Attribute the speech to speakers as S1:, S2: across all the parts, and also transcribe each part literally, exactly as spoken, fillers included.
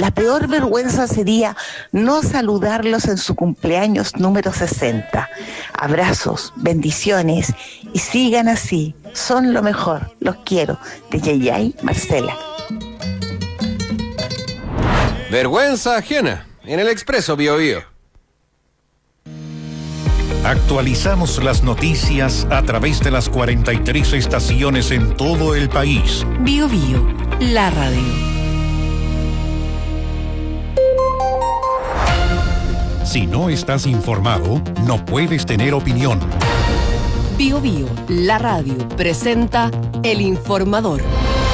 S1: La peor vergüenza sería no saludarlos en su cumpleaños número sesenta. Abrazos, bendiciones y sigan así. Son lo mejor. Los quiero. De Yayay, Marcela.
S2: Vergüenza ajena en el Expreso Bio Bio.
S3: Actualizamos las noticias a través de las cuarenta y tres estaciones en todo el país.
S4: Bio Bio, la radio.
S3: Si no estás informado, no puedes tener opinión.
S4: Bio Bio, la radio, presenta El Informador.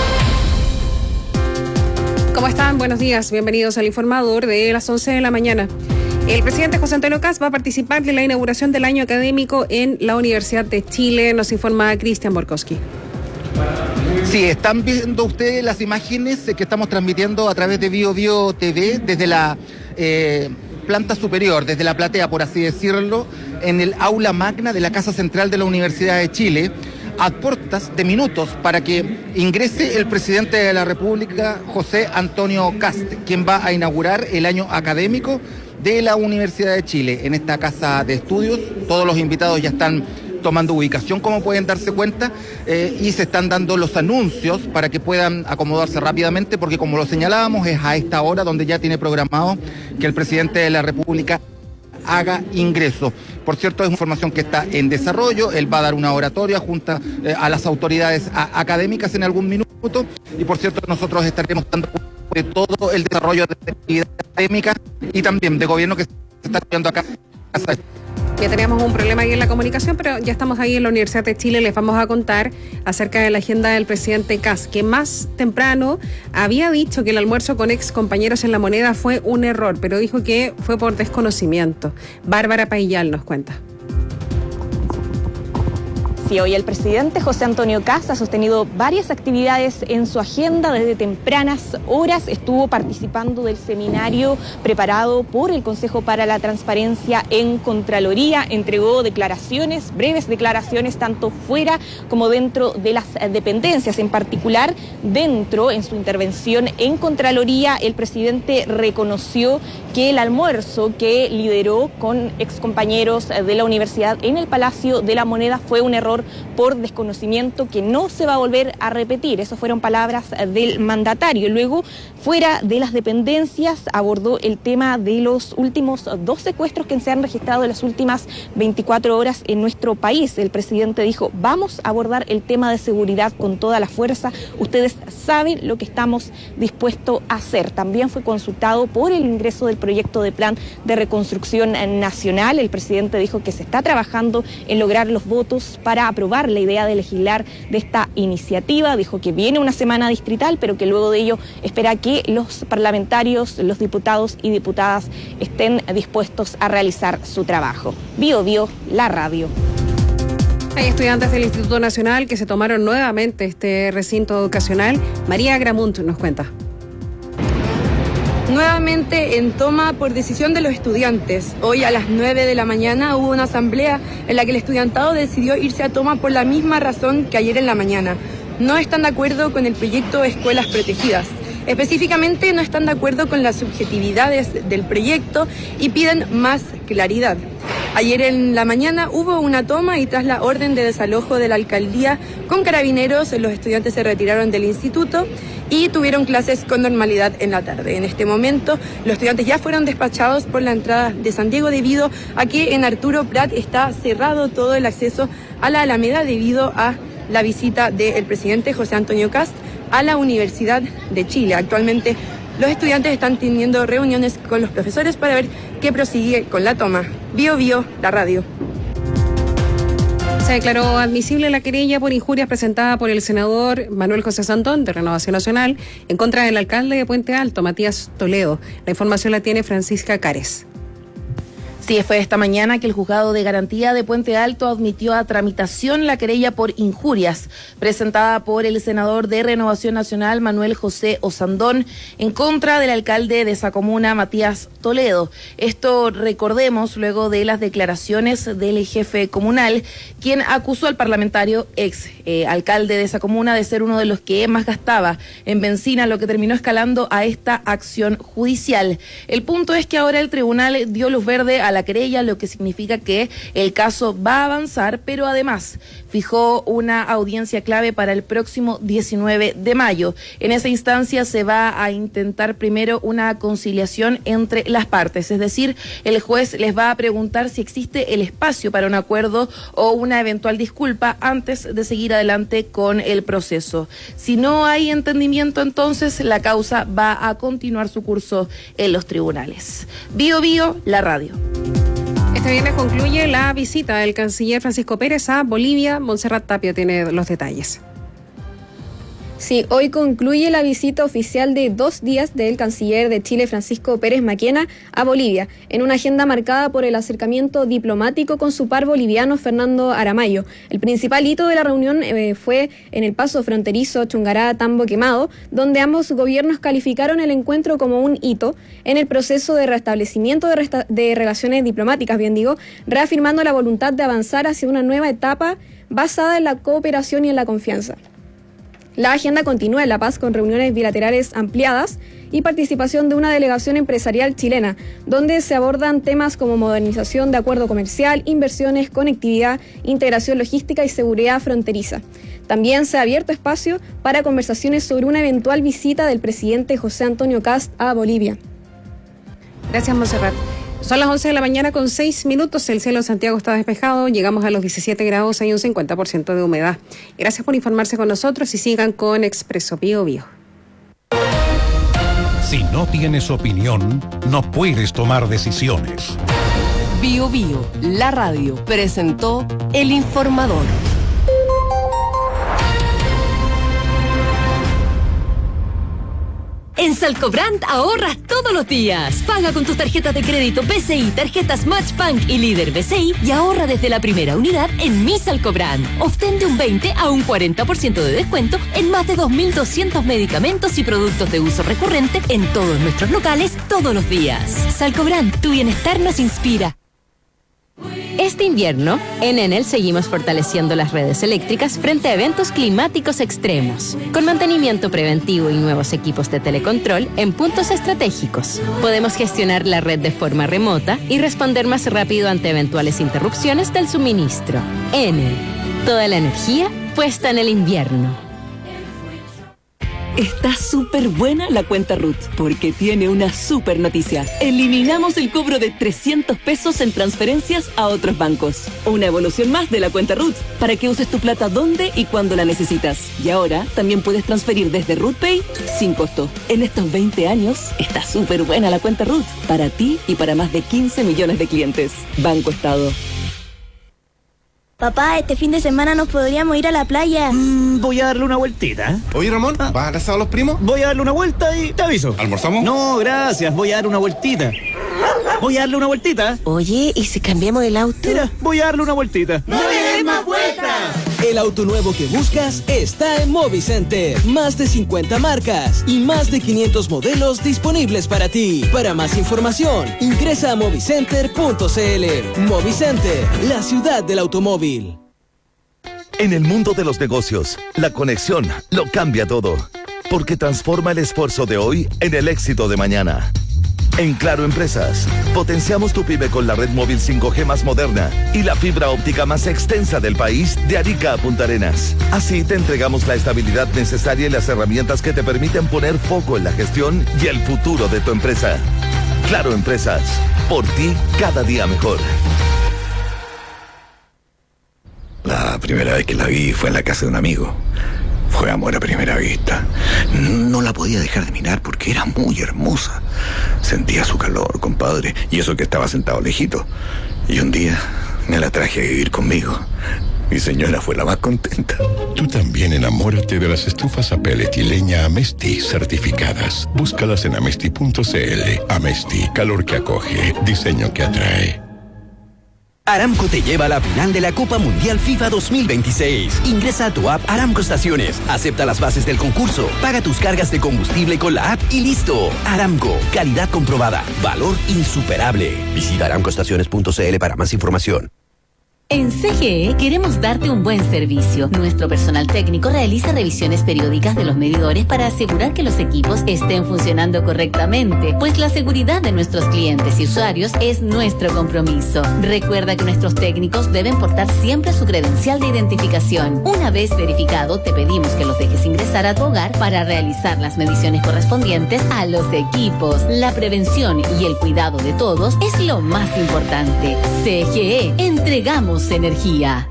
S5: ¿Cómo están? Buenos días. Bienvenidos al Informador de las once de la mañana. El presidente José Antonio Kast va a participar de la inauguración del año académico en la Universidad de Chile, nos informa Cristian Borkowski.
S6: Sí, están viendo ustedes las imágenes que estamos transmitiendo a través de Bio Bio T V desde la eh, planta superior, desde la platea, por así decirlo, en el aula magna de la Casa Central de la Universidad de Chile, a puertas de minutos para que ingrese el presidente de la República, José Antonio Kast, quien va a inaugurar el año académico de la Universidad de Chile en esta casa de estudios. Todos los invitados ya están tomando ubicación, como pueden darse cuenta, eh, y se están dando los anuncios para que puedan acomodarse rápidamente, porque como lo señalábamos, es a esta hora donde ya tiene programado que el presidente de la República haga ingreso. Por cierto, es información que está en desarrollo. Él va a dar una oratoria junto eh, a las autoridades a, académicas en algún minuto, y por cierto nosotros estaremos dando de todo el desarrollo de la actividad académica y también de gobierno que se está viendo acá.
S5: Ya teníamos un problema ahí en la comunicación, pero ya estamos ahí en la Universidad de Chile. Les vamos a contar acerca de la agenda del presidente Kast, que más temprano había dicho que el almuerzo con ex compañeros en La Moneda fue un error, pero dijo que fue por desconocimiento. Bárbara Paillal nos cuenta.
S7: Sí, hoy el presidente José Antonio Kast ha sostenido varias actividades en su agenda. Desde tempranas horas estuvo participando del seminario preparado por el Consejo para la Transparencia en Contraloría. Entregó declaraciones, breves declaraciones, tanto fuera como dentro de las dependencias. En particular, dentro, en su intervención en Contraloría, el presidente reconoció que el almuerzo que lideró con excompañeros de la universidad en el Palacio de la Moneda fue un error por desconocimiento que no se va a volver a repetir. Esas fueron palabras del mandatario. Luego, fuera de las dependencias, abordó el tema de los últimos dos secuestros que se han registrado en las últimas veinticuatro horas en nuestro país. El presidente dijo: vamos a abordar el tema de seguridad con toda la fuerza. Ustedes saben lo que estamos dispuestos a hacer. También fue consultado por el ingreso del proyecto de plan de reconstrucción nacional. El presidente dijo que se está trabajando en lograr los votos para aprobar la idea de legislar de esta iniciativa. Dijo que viene una semana distrital, pero que luego de ello espera que los parlamentarios, los diputados y diputadas estén dispuestos a realizar su trabajo. Bio Bio, la radio.
S5: Hay estudiantes del Instituto Nacional que se tomaron nuevamente este recinto educacional. María Gramunt nos cuenta.
S8: Nuevamente en toma por decisión de los estudiantes. Hoy a las nueve de la mañana hubo una asamblea en la que el estudiantado decidió irse a toma por la misma razón que ayer en la mañana. No están de acuerdo con el proyecto Escuelas Protegidas. Específicamente no están de acuerdo con las subjetividades del proyecto y piden más claridad. Ayer en la mañana hubo una toma y tras la orden de desalojo de la alcaldía con carabineros, los estudiantes se retiraron del instituto y tuvieron clases con normalidad en la tarde. En este momento, los estudiantes ya fueron despachados por la entrada de San Diego debido a que en Arturo Prat está cerrado todo el acceso a la Alameda debido a la visita del presidente José Antonio Kast a la Universidad de Chile. Actualmente, los estudiantes están teniendo reuniones con los profesores para ver qué prosigue con la toma. Bio Bio, la radio.
S5: Se declaró admisible la querella por injurias presentada por el senador Manuel José Santón, de Renovación Nacional, en contra del alcalde de Puente Alto, Matías Toledo. La información la tiene Francisca Cares.
S9: Sí, fue esta mañana que el Juzgado de Garantía de Puente Alto admitió a tramitación la querella por injurias presentada por el senador de Renovación Nacional, Manuel José Osandón, en contra del alcalde de esa comuna, Matías Toledo. Toledo. Esto, recordemos, luego de las declaraciones del jefe comunal, quien acusó al parlamentario, ex eh, alcalde de esa comuna, de ser uno de los que más gastaba en benzina, lo que terminó escalando a esta acción judicial. El punto es que ahora el tribunal dio luz verde a la querella, lo que significa que el caso va a avanzar, pero además fijó una audiencia clave para el próximo diecinueve de mayo. En esa instancia se va a intentar primero una conciliación entre las partes, es decir, el juez les va a preguntar si existe el espacio para un acuerdo o una eventual disculpa antes de seguir adelante con el proceso. Si no hay entendimiento, entonces la causa va a continuar su curso en los tribunales. Bio Bio, la radio.
S5: Este viernes concluye la visita del canciller Francisco Pérez a Bolivia. Montserrat Tapia tiene los detalles.
S10: Sí, hoy concluye la visita oficial de dos días del canciller de Chile, Francisco Pérez Maquena, a Bolivia, en una agenda marcada por el acercamiento diplomático con su par boliviano, Fernando Aramayo. El principal hito de la reunión eh, fue en el paso fronterizo Chungará-Tambo Quemado, donde ambos gobiernos calificaron el encuentro como un hito en el proceso de restablecimiento de, resta- de relaciones diplomáticas, bien digo, reafirmando la voluntad de avanzar hacia una nueva etapa basada en la cooperación y en la confianza. La agenda continúa en La Paz con reuniones bilaterales ampliadas y participación de una delegación empresarial chilena, donde se abordan temas como modernización de acuerdo comercial, inversiones, conectividad, integración logística y seguridad fronteriza. También se ha abierto espacio para conversaciones sobre una eventual visita del presidente José Antonio Kast a Bolivia.
S5: Gracias, Montserrat. Son las once de la mañana con seis minutos, el cielo de Santiago está despejado, llegamos a los diecisiete grados, hay un cincuenta por ciento de humedad. Gracias por informarse con nosotros y sigan con Expreso Bio Bio.
S3: Si no tienes opinión, no puedes tomar decisiones.
S4: Bio Bio, la radio, presentó El Informador.
S11: En Salcobrand ahorras todos los días. Paga con tus tarjetas de crédito B C I, tarjetas Matchbank y Líder B C I y ahorra desde la primera unidad en Mi Salcobrand. Obtén de un veinte a un cuarenta por ciento de descuento en más de dos mil doscientos medicamentos y productos de uso recurrente en todos nuestros locales todos los días. Salcobrand, tu bienestar nos inspira. Este invierno, en Enel seguimos fortaleciendo las redes eléctricas frente a eventos climáticos extremos, con mantenimiento preventivo y nuevos equipos de telecontrol en puntos estratégicos. Podemos gestionar la red de forma remota y responder más rápido ante eventuales interrupciones del suministro. Enel, toda la energía puesta en el invierno.
S12: Está súper buena la cuenta Ruth, porque tiene una súper noticia. Eliminamos el cobro de trescientos pesos en transferencias a otros bancos. Una evolución más de la cuenta Ruth, para que uses tu plata donde y cuando la necesitas. Y ahora también puedes transferir desde Ruth Pay sin costo. En estos veinte años, está súper buena la cuenta Ruth, para ti y para más de quince millones de clientes. Banco Estado.
S13: Papá, este fin de semana nos podríamos ir a la playa.
S14: Mm, voy a darle una vueltita.
S15: Oye, Ramón, ¿vas a abrazar a los primos?
S14: Voy a darle una vuelta y te aviso.
S15: ¿Almorzamos?
S14: No, gracias, voy a darle una vueltita. Voy a darle una vueltita.
S1: Oye, ¿y si cambiamos el auto?
S14: Mira, voy a darle una vueltita.
S13: ¡No le des más vueltas!
S16: El auto nuevo que buscas está en Movicenter. Más de cincuenta marcas y más de quinientos modelos disponibles para ti. Para más información, ingresa a movicenter punto c l. Movicenter, la ciudad del automóvil.
S17: En el mundo de los negocios, la conexión lo cambia todo, porque transforma el esfuerzo de hoy en el éxito de mañana. En Claro Empresas, potenciamos tu pyme con la red móvil cinco G más moderna y la fibra óptica más extensa del país de Arica a Punta Arenas. Así te entregamos la estabilidad necesaria y las herramientas que te permiten poner foco en la gestión y el futuro de tu empresa. Claro Empresas, por ti cada día mejor.
S18: La primera vez que la vi fue en la casa de un amigo. Fue amor a primera vista. No la podía dejar de mirar porque era muy hermosa. Sentía su calor, compadre, y eso que estaba sentado lejito. Y un día me la traje a vivir conmigo. Mi señora fue la más contenta.
S19: Tú también enamórate de las estufas a pellet y leña Amesti certificadas. Búscalas en amesti punto c l. Amesti, calor que acoge, diseño que atrae.
S20: Aramco te lleva a la final de la Copa Mundial FIFA dos mil veintiséis. Ingresa a tu app Aramco Estaciones, acepta las bases del concurso, paga tus cargas de combustible con la app y listo. Aramco, calidad comprobada, valor insuperable. Visita aramco estaciones punto c l para más información.
S11: En C G E queremos darte un buen servicio. Nuestro personal técnico realiza revisiones periódicas de los medidores para asegurar que los equipos estén funcionando correctamente, pues la seguridad de nuestros clientes y usuarios es nuestro compromiso. Recuerda que nuestros técnicos deben portar siempre su credencial de identificación. Una vez verificado, te pedimos que los dejes ingresar a tu hogar para realizar las mediciones correspondientes a los equipos. La prevención y el cuidado de todos es lo más importante. C G E, entregamos energía.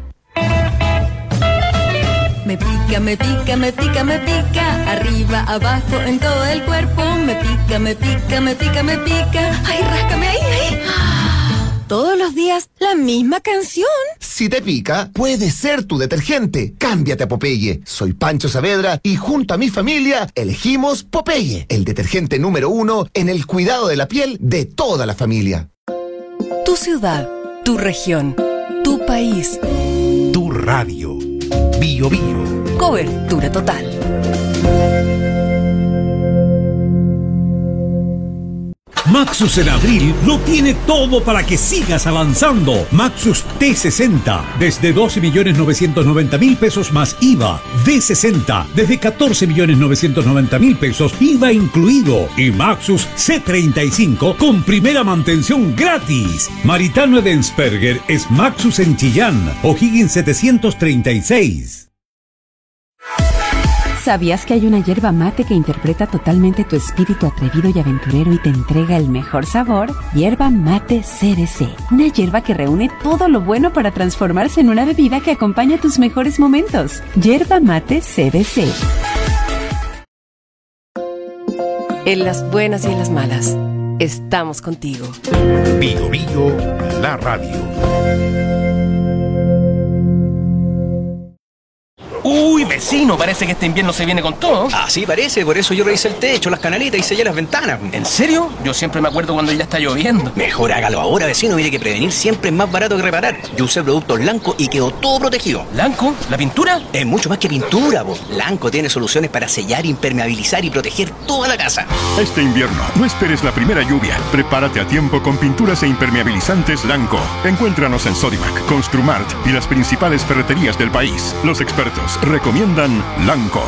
S21: Me pica, me pica, me pica, me pica, arriba, abajo, en todo el cuerpo. Me pica, me pica, me pica, me pica. Ay, ráscame ahí, ahí. Todos los días la misma canción.
S22: Si te pica, puede ser tu detergente. Cámbiate a Popeye. Soy Pancho Saavedra y junto a mi familia elegimos Popeye, el detergente número uno en el cuidado de la piel de toda la familia.
S4: Tu ciudad, tu región, tu país,
S3: tu radio. Bio Bio.
S4: Cobertura total.
S23: Maxus en abril lo tiene todo para que sigas avanzando. Maxus T sesenta, desde doce millones novecientos noventa mil pesos más I V A. D sesenta, desde catorce millones novecientos noventa mil pesos, I V A incluido. Y Maxus C treinta y cinco con primera mantención gratis. Maritano Edensperger es Maxus en Chillán, O'Higgins setecientos treinta y seis.
S24: ¿Sabías que hay una yerba mate que interpreta totalmente tu espíritu atrevido y aventurero y te entrega el mejor sabor? Yerba mate C B C. Una yerba que reúne todo lo bueno para transformarse en una bebida que acompaña tus mejores momentos. Yerba mate C B C.
S4: En las buenas y en las malas, estamos contigo.
S3: Bio Bio, la radio.
S25: Uy, vecino, parece que este invierno se viene con todo.
S26: Así parece, por eso yo revisé el techo, las canaletas y sellé las ventanas.
S25: ¿En serio? Yo siempre me acuerdo cuando ya está lloviendo.
S26: Mejor hágalo ahora, vecino, mire que prevenir siempre es más barato que reparar. Yo usé productos Lanco y quedó todo protegido.
S25: ¿Lanco? ¿La pintura?
S26: Es mucho más que pintura, po. Lanco tiene soluciones para sellar, impermeabilizar y proteger toda la casa.
S19: Este invierno, no esperes la primera lluvia. Prepárate a tiempo con pinturas e impermeabilizantes Lanco. Encuéntranos en Sodimac, Construmart y las principales ferreterías del país. Los expertos recomiendan Lanco.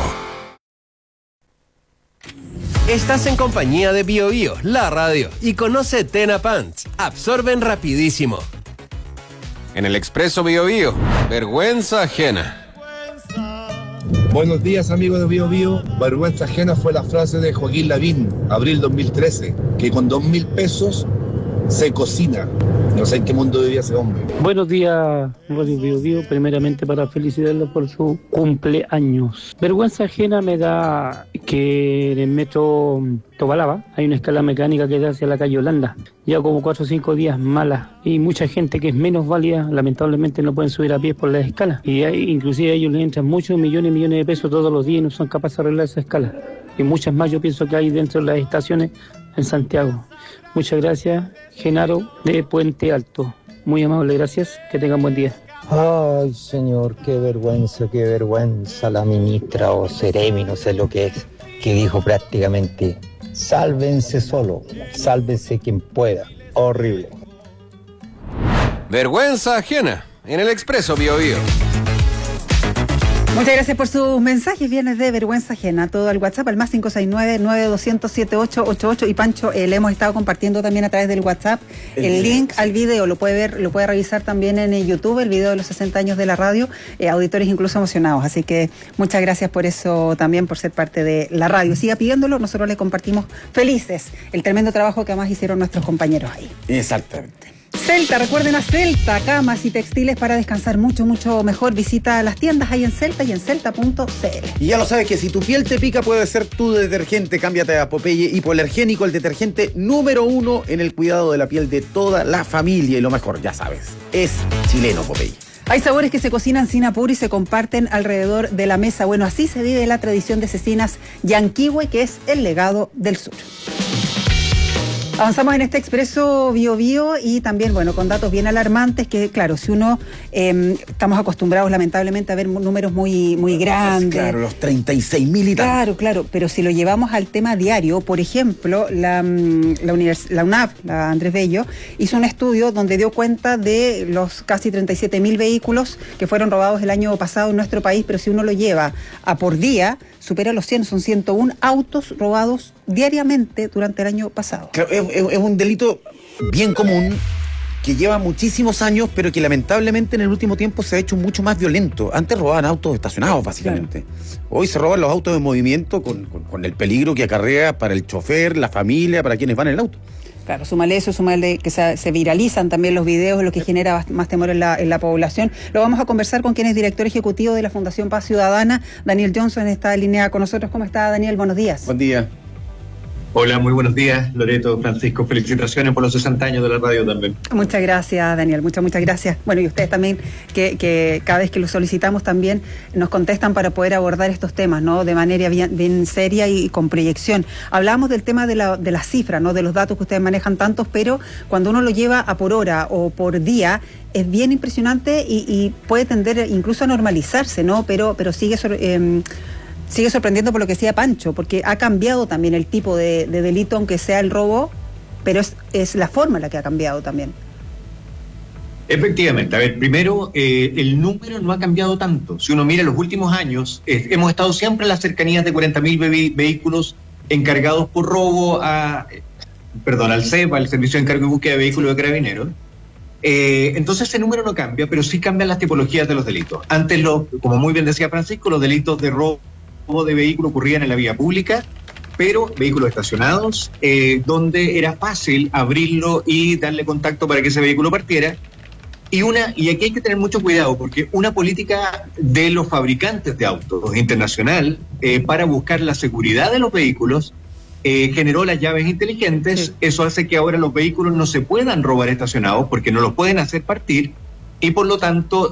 S2: Estás en compañía de Bio Bio, la radio, y conoce Tena Pants. Absorben rapidísimo. En el Expreso Bio Bio, vergüenza ajena.
S27: Buenos días, amigos de Bio Bio. Vergüenza ajena fue la frase de Joaquín Lavín, abril dos mil trece, que con dos mil pesos se cocina. No sé en qué mundo vivía ese hombre.
S28: Buenos días, Radio Bio Bio. Primeramente para felicitarlo por su cumpleaños. Vergüenza ajena me da que en el metro Tobalaba hay una escala mecánica que da hacia la calle Holanda. Ya como cuatro o cinco días mala. Y mucha gente que es menos válida, lamentablemente no pueden subir a pie por la escala. Y hay, inclusive a ellos les entran muchos millones y millones de pesos todos los días y no son capaces de arreglar esa escala. Y muchas más yo pienso que hay dentro de las estaciones en Santiago. Muchas gracias, Genaro de Puente Alto. Muy amable, gracias. Que tengan buen día.
S29: Ay, señor, qué vergüenza, qué vergüenza la ministra o Seremi, no sé lo que es, que dijo prácticamente, sálvense solo, sálvense quien pueda. Horrible.
S2: Vergüenza ajena en el Expreso Bio Bio.
S30: Muchas gracias por sus mensajes, viernes de vergüenza ajena. Todo al WhatsApp, al más cinco seis nueve, nueve dos cero cero, siete ocho ocho ocho. Y Pancho, eh, le hemos estado compartiendo también a través del WhatsApp el, el link al video. Lo puede ver, lo puede revisar también en YouTube, el video de los sesenta años de la radio. Eh, auditores incluso emocionados. Así que muchas gracias por eso también, por ser parte de la radio. Siga pidiéndolo, nosotros le compartimos felices el tremendo trabajo que además hicieron nuestros compañeros ahí.
S31: Exactamente.
S30: Celta, recuerden a Celta, camas y textiles para descansar mucho, mucho mejor. Visita las tiendas ahí en Celta y en celta punto c l.
S31: Y ya lo sabes que si tu piel te pica puede ser tu detergente. Cámbiate a Popeye Hipoalergénico, el detergente número uno en el cuidado de la piel de toda la familia. Y lo mejor, ya sabes, es chileno Popeye.
S30: Hay sabores que se cocinan sin apuro y se comparten alrededor de la mesa. Bueno, así se vive la tradición de cecinas Yanquihue, que es el legado del sur. Avanzamos en este Expreso Bio Bio y también, bueno, con datos bien alarmantes que, claro, si uno, eh, estamos acostumbrados lamentablemente a ver números muy, muy grandes.
S31: Claro, los treinta y seis mil y tal.
S30: Claro, claro, pero si lo llevamos al tema diario, por ejemplo, la, la, univers- la U N A P, la Andrés Bello, hizo un estudio donde dio cuenta de los casi treinta y siete mil vehículos que fueron robados el año pasado en nuestro país, pero si uno lo lleva a por día, supera los cien, son ciento uno autos robados diariamente durante el año pasado.
S31: Claro, es, es, es un delito bien común que lleva muchísimos años, pero que lamentablemente en el último tiempo se ha hecho mucho más violento. Antes robaban autos estacionados, básicamente. Claro. Hoy se roban los autos en movimiento con, con, con el peligro que acarrea para el chofer, la familia, para quienes van en el auto.
S30: Claro, súmale eso, súmale que se, se viralizan también los videos, lo que genera más temor en la, en la población. Lo vamos a conversar con quien es director ejecutivo de la Fundación Paz Ciudadana, Daniel Johnson, está en línea con nosotros. ¿Cómo está, Daniel? Buenos días.
S31: Buen día.
S1: Hola, muy buenos días, Loreto, Francisco. Felicitaciones por los sesenta años de la radio también.
S30: Muchas gracias, Daniel. Muchas, muchas gracias. Bueno, y ustedes también, que, que cada vez que los solicitamos también nos contestan para poder abordar estos temas, ¿no? De manera bien, bien seria y con proyección. Hablamos del tema de la, de la cifra, ¿no? De los datos que ustedes manejan tantos, pero cuando uno lo lleva a por hora o por día, es bien impresionante y, y puede tender incluso a normalizarse, ¿no? Pero, pero sigue... Eh, Sigue sorprendiendo por lo que decía Pancho, porque ha cambiado también el tipo de, de delito, aunque sea el robo, pero es, es la forma en la que ha cambiado también.
S1: Efectivamente. A ver, primero, eh, el número no ha cambiado tanto. Si uno mira los últimos años, eh, hemos estado siempre en las cercanías de cuarenta mil ve- vehículos encargados por robo a, eh, perdón, al C E P, al Servicio de Encargo y Búsqueda de Vehículos de Carabineros. Eh, entonces ese número no cambia, pero sí cambian las tipologías de los delitos. Antes, lo, como muy bien decía Francisco, los delitos de robo de vehículos ocurrían en la vía pública, pero vehículos estacionados, eh, donde era fácil abrirlo y darle contacto para que ese vehículo partiera. Y una y aquí hay que tener mucho cuidado, porque una política de los fabricantes de autos internacional eh, para buscar la seguridad de los vehículos eh, generó las llaves inteligentes. Sí. Eso hace que ahora los vehículos no se puedan robar estacionados porque no los pueden hacer partir. Y por lo tanto,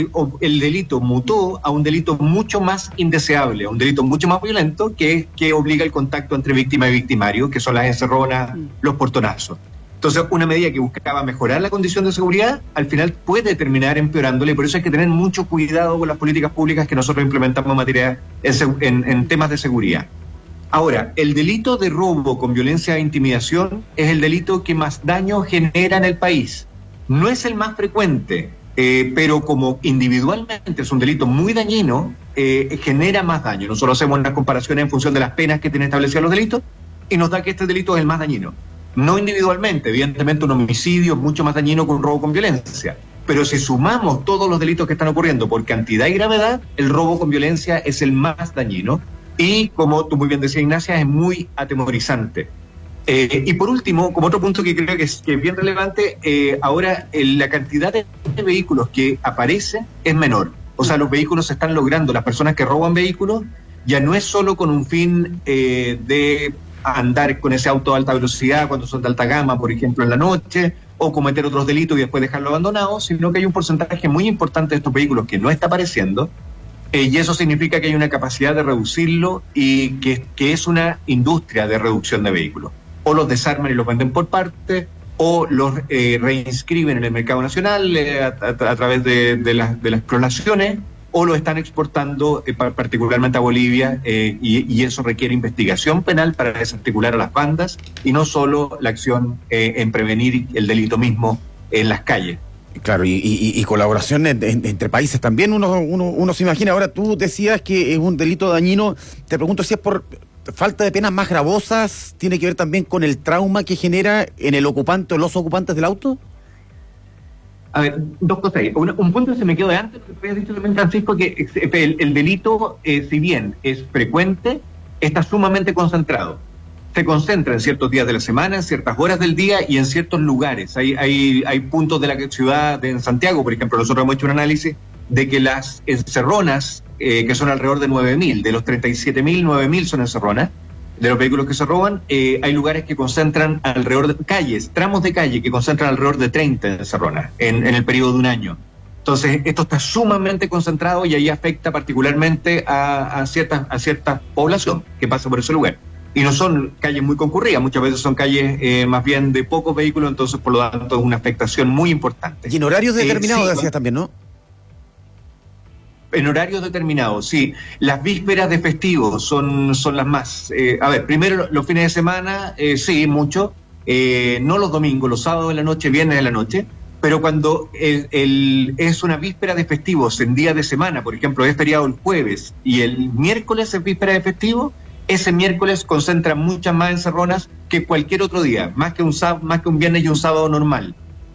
S1: el delito mutó a un delito mucho más indeseable, a un delito mucho más violento que, que obliga el contacto entre víctima y victimario, que son las encerronas, los portonazos. Entonces, una medida que buscaba mejorar la condición de seguridad, al final puede terminar empeorándole, y por eso hay que tener mucho cuidado con las políticas públicas que nosotros implementamos en materia en, en, en temas de seguridad. Ahora, el delito de robo con violencia e intimidación es el delito que más daño genera en el país. No es el más frecuente, eh, pero como individualmente es un delito muy dañino, eh, genera más daño. Nosotros hacemos unas comparaciones en función de las penas que tienen establecidos los delitos y nos da que este delito es el más dañino. No individualmente, evidentemente un homicidio es mucho más dañino que un robo con violencia. Pero si sumamos todos los delitos que están ocurriendo por cantidad y gravedad, el robo con violencia es el más dañino. Y como tú muy bien decías, Ignacia, es muy atemorizante. Eh, y por último, como otro punto que creo que es, que es bien relevante, eh, ahora eh, la cantidad de, de vehículos que aparecen es menor. O sea, los vehículos se están logrando, las personas que roban vehículos, ya no es solo con un fin eh, de andar con ese auto de alta velocidad cuando son de alta gama, por ejemplo, en la noche, o cometer otros delitos y después dejarlo abandonado, sino que hay un porcentaje muy importante de estos vehículos que no está apareciendo, eh, y eso significa que hay una capacidad de reducirlo y que, que es una industria de reducción de vehículos. O los desarman y los venden por parte, o los eh, reinscriben en el mercado nacional eh, a, a, a través de, de, la, de las clonaciones, o lo están exportando eh, particularmente a Bolivia, eh, y, y eso requiere investigación penal para desarticular a las bandas y no solo la acción eh, en prevenir el delito mismo en las calles.
S31: Claro, y, y, y colaboración en, en, entre países también, uno, uno, uno se imagina. Ahora tú decías que es un delito dañino, te pregunto si es por falta de penas más gravosas, ¿tiene que ver también con el trauma que genera en el ocupante o los ocupantes del auto?
S1: A ver, dos cosas ahí. Un, un punto que se me quedó de antes, que habías dicho también, Francisco, que el, el delito, eh, si bien es frecuente, está sumamente concentrado. Se concentra en ciertos días de la semana, en ciertas horas del día y en ciertos lugares. Hay, hay, hay puntos de la ciudad, de, en Santiago, por ejemplo, nosotros hemos hecho un análisis de que las encerronas, eh, que son alrededor de nueve mil, de los treinta y siete mil, nueve mil son encerronas, de los vehículos que se roban, eh, hay lugares que concentran alrededor de calles, tramos de calle que concentran alrededor de treinta encerronas en, en el periodo de un año. Entonces, esto está sumamente concentrado y ahí afecta particularmente a, a, cierta, a cierta población que pasa por ese lugar. y no son calles muy concurridas, muchas veces son calles eh, más bien de pocos vehículos, entonces por lo tanto es una afectación muy importante.
S31: Y en horarios determinados,
S1: eh, sí,
S31: decías también, ¿no?
S1: En horarios determinados, sí. Las vísperas de festivos son, son las más... Eh, a ver, primero los fines de semana, eh, sí, mucho. Eh, no los domingos, los sábados de la noche, viernes de la noche. Pero cuando el, el, es una víspera de festivos en día de semana, por ejemplo, es feriado el jueves y el miércoles es víspera de festivo, ese miércoles concentra muchas más encerronas que cualquier otro día, más que un, más que un viernes y un sábado normal.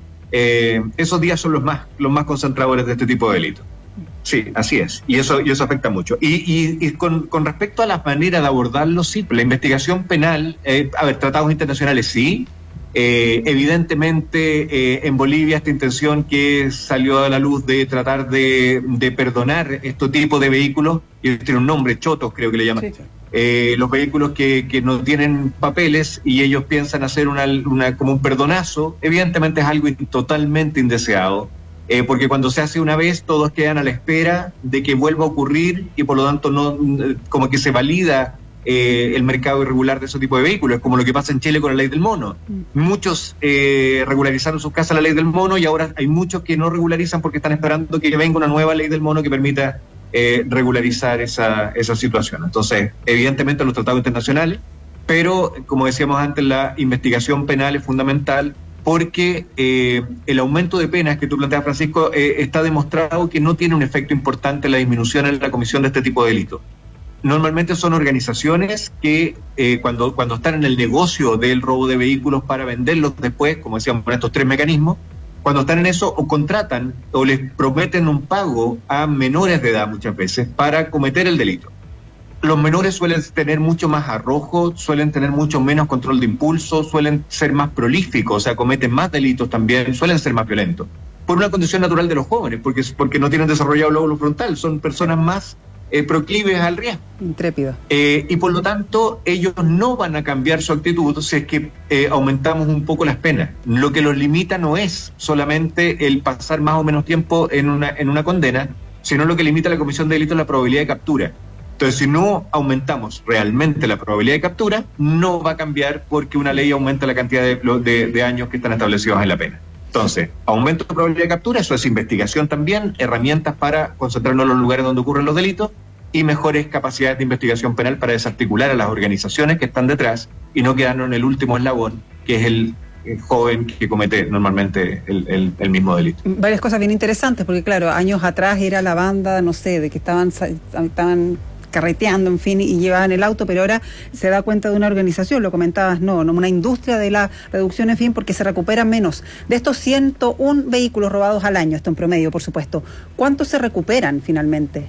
S1: Eh, esos días son los más, los más concentradores de este tipo de delitos. Sí, así es, y eso, y eso afecta mucho. Y, y, y con, con respecto a la manera de abordarlo, sí, la investigación penal, eh, a ver, tratados internacionales, sí. Eh, evidentemente, eh, en Bolivia esta intención que salió a la luz de tratar de, de perdonar este tipo de vehículos, y tiene un nombre, chotos creo que le llaman, sí. eh, los vehículos que, que no tienen papeles y ellos piensan hacer una, una como un perdonazo, evidentemente es algo totalmente indeseado. Eh, porque cuando se hace una vez todos quedan a la espera de que vuelva a ocurrir y por lo tanto no como que se valida eh, el mercado irregular de ese tipo de vehículos, como lo que pasa en Chile con la ley del mono. Mm. Muchos eh, regularizaron sus casas la ley del mono y ahora hay muchos que no regularizan porque están esperando que venga una nueva ley del mono que permita eh, regularizar esa, esa situación. Entonces, evidentemente los tratados internacionales, pero como decíamos antes, la investigación penal es fundamental. Porque eh, el aumento de penas que tú planteas, Francisco, eh, está demostrado que no tiene un efecto importante en la disminución en la comisión de este tipo de delitos. Normalmente son organizaciones que eh, cuando, cuando están en el negocio del robo de vehículos para venderlos después, como decíamos, con estos tres mecanismos, cuando están en eso o contratan o les prometen un pago a menores de edad muchas veces para cometer el delito. Los menores suelen tener mucho más arrojo, suelen tener mucho menos control de impulso, suelen ser más prolíficos, o sea, cometen más delitos también, suelen ser más violentos. Por una condición natural de los jóvenes, porque, porque no tienen desarrollado el lóbulo frontal, son personas más eh, proclives al riesgo.
S30: Intrépido.
S1: Eh, y por lo tanto, ellos no van a cambiar su actitud si es que eh, aumentamos un poco las penas. Lo que los limita no es solamente el pasar más o menos tiempo en una, en una condena, sino lo que limita a la comisión de delitos es la probabilidad de captura. Entonces, si no aumentamos realmente la probabilidad de captura, no va a cambiar porque una ley aumenta la cantidad de, de, de años que están establecidos en la pena. Entonces, aumento de probabilidad de captura, eso es investigación también, herramientas para concentrarnos en los lugares donde ocurren los delitos y mejores capacidades de investigación penal para desarticular a las organizaciones que están detrás y no quedarnos en el último eslabón, que es el, el joven que comete normalmente el, el, el mismo delito.
S30: Varias cosas bien interesantes, porque claro, años atrás era la banda, no sé, de que estaban... estaban carreteando, en fin, y llevaban el auto, pero ahora se da cuenta de una organización, lo comentabas, no, no una industria de la reducción, en fin, porque se recuperan menos. De estos ciento uno vehículos robados al año, esto en promedio, por supuesto, ¿cuántos se recuperan finalmente?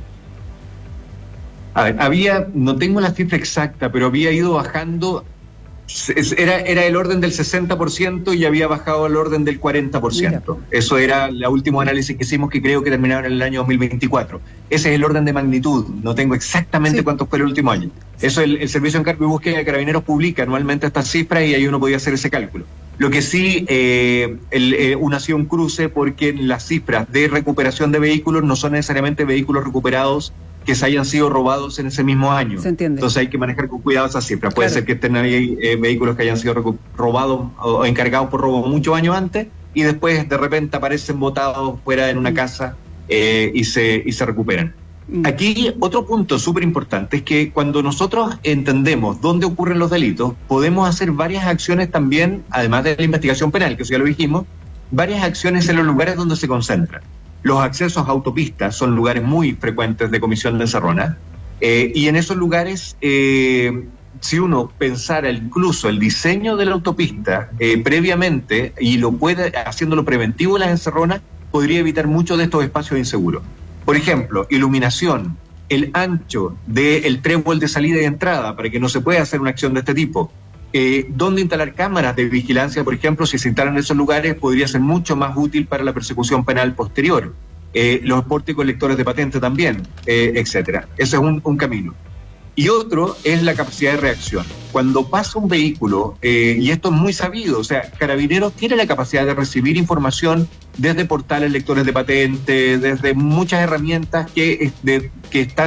S1: A ver, había, no tengo la cifra exacta, pero había ido bajando, era, era el orden del sesenta por ciento y había bajado al orden del cuarenta por ciento. Mira. Eso era el último análisis que hicimos, que creo que terminaron en el año dos mil veinticuatro. Ese es el orden de magnitud, no tengo exactamente sí. cuánto fue el último año. Sí. Eso el, el Servicio de Encargo y Búsqueda de Carabineros publica anualmente estas cifras y ahí uno podía hacer ese cálculo. Lo que sí, eh, el, eh, uno hacía un cruce porque las cifras de recuperación de vehículos no son necesariamente vehículos recuperados que se hayan sido robados en ese mismo año.
S30: Se entiende.
S1: Entonces hay que manejar con cuidado esas cifras. Puede claro. ser que estén ahí eh, vehículos que hayan sido robados o encargados por robo muchos años antes y después de repente aparecen botados fuera en una mm. casa eh, y, se, y se recuperan. Mm. Aquí otro punto súper importante es que cuando nosotros entendemos dónde ocurren los delitos, podemos hacer varias acciones también, además de la investigación penal, que eso ya lo dijimos, varias acciones en los lugares donde se concentran. Los accesos a autopistas son lugares muy frecuentes de comisión de encerrona, eh, y en esos lugares, eh, si uno pensara incluso el diseño de la autopista eh, previamente y lo puede haciéndolo preventivo en las encerronas, podría evitar muchos de estos espacios inseguros. Por ejemplo, iluminación, el ancho del trébol de salida y entrada para que no se pueda hacer una acción de este tipo. Eh, ¿Dónde instalar cámaras de vigilancia, por ejemplo? Si se instalan en esos lugares, podría ser mucho más útil para la persecución penal posterior. Eh, los pórticos lectores de patente también, eh, etcétera. Ese es un, un camino. Y otro es la capacidad de reacción. Cuando pasa un vehículo, eh, y esto es muy sabido, o sea, Carabineros tiene la capacidad de recibir información desde portales lectores de patente, desde muchas herramientas que, de, que están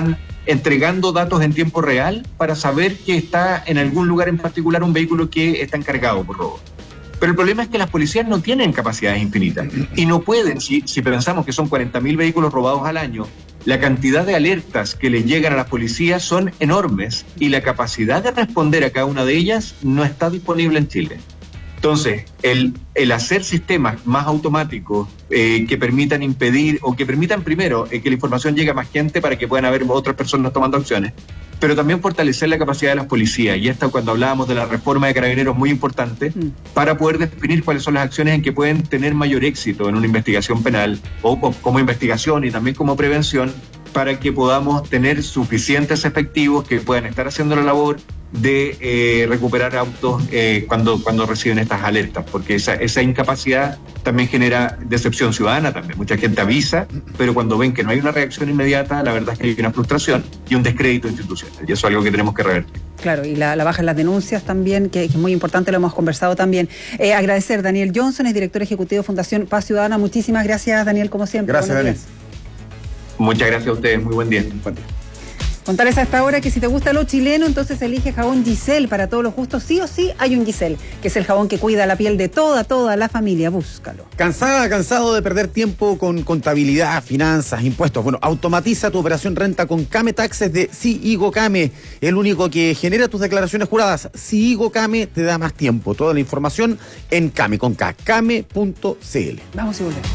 S1: entregando datos en tiempo real para saber que está en algún lugar en particular un vehículo que está encargado por robo. Pero el problema es que las policías no tienen capacidades infinitas y no pueden, si, si pensamos que son cuarenta mil vehículos robados al año, la cantidad de alertas que les llegan a las policías son enormes y la capacidad de responder a cada una de ellas no está disponible en Chile. Entonces, el, el hacer sistemas más automáticos eh, que permitan impedir o que permitan primero eh, que la información llegue a más gente para que puedan haber otras personas tomando acciones, pero también fortalecer la capacidad de las policías. Y esta, cuando hablábamos de la reforma de Carabineros, muy importante, mm. para poder definir cuáles son las acciones en que pueden tener mayor éxito en una investigación penal o como investigación y también como prevención, para que podamos tener suficientes efectivos que puedan estar haciendo la labor de eh, recuperar autos eh, cuando, cuando reciben estas alertas, porque esa, esa incapacidad también genera decepción ciudadana también. Mucha gente avisa, pero cuando ven que no hay una reacción inmediata, la verdad es que hay una frustración y un descrédito institucional, y eso es algo que tenemos que revertir.
S30: Claro, y la, la baja en las denuncias también, que, que es muy importante, lo hemos conversado también. Eh, agradecer, Daniel Johnson, es director ejecutivo de Fundación Paz Ciudadana. Muchísimas gracias, Daniel, como siempre.
S31: Gracias, Daniel.
S1: Muchas gracias a ustedes, muy buen día.
S30: Contarles a esta hora que si te gusta lo chileno, entonces elige jabón Giselle para todos los gustos. Sí o sí hay un Giselle, que es el jabón que cuida la piel de toda, toda la familia. Búscalo.
S31: ¿Cansada, cansado de perder tiempo con contabilidad, finanzas, impuestos? Bueno, automatiza tu operación renta con Came Taxes de Sigo Came, el único que genera tus declaraciones juradas. Sigo Came te da más tiempo. Toda la información en Came, con K, came punto c l.
S30: Vamos y volvemos.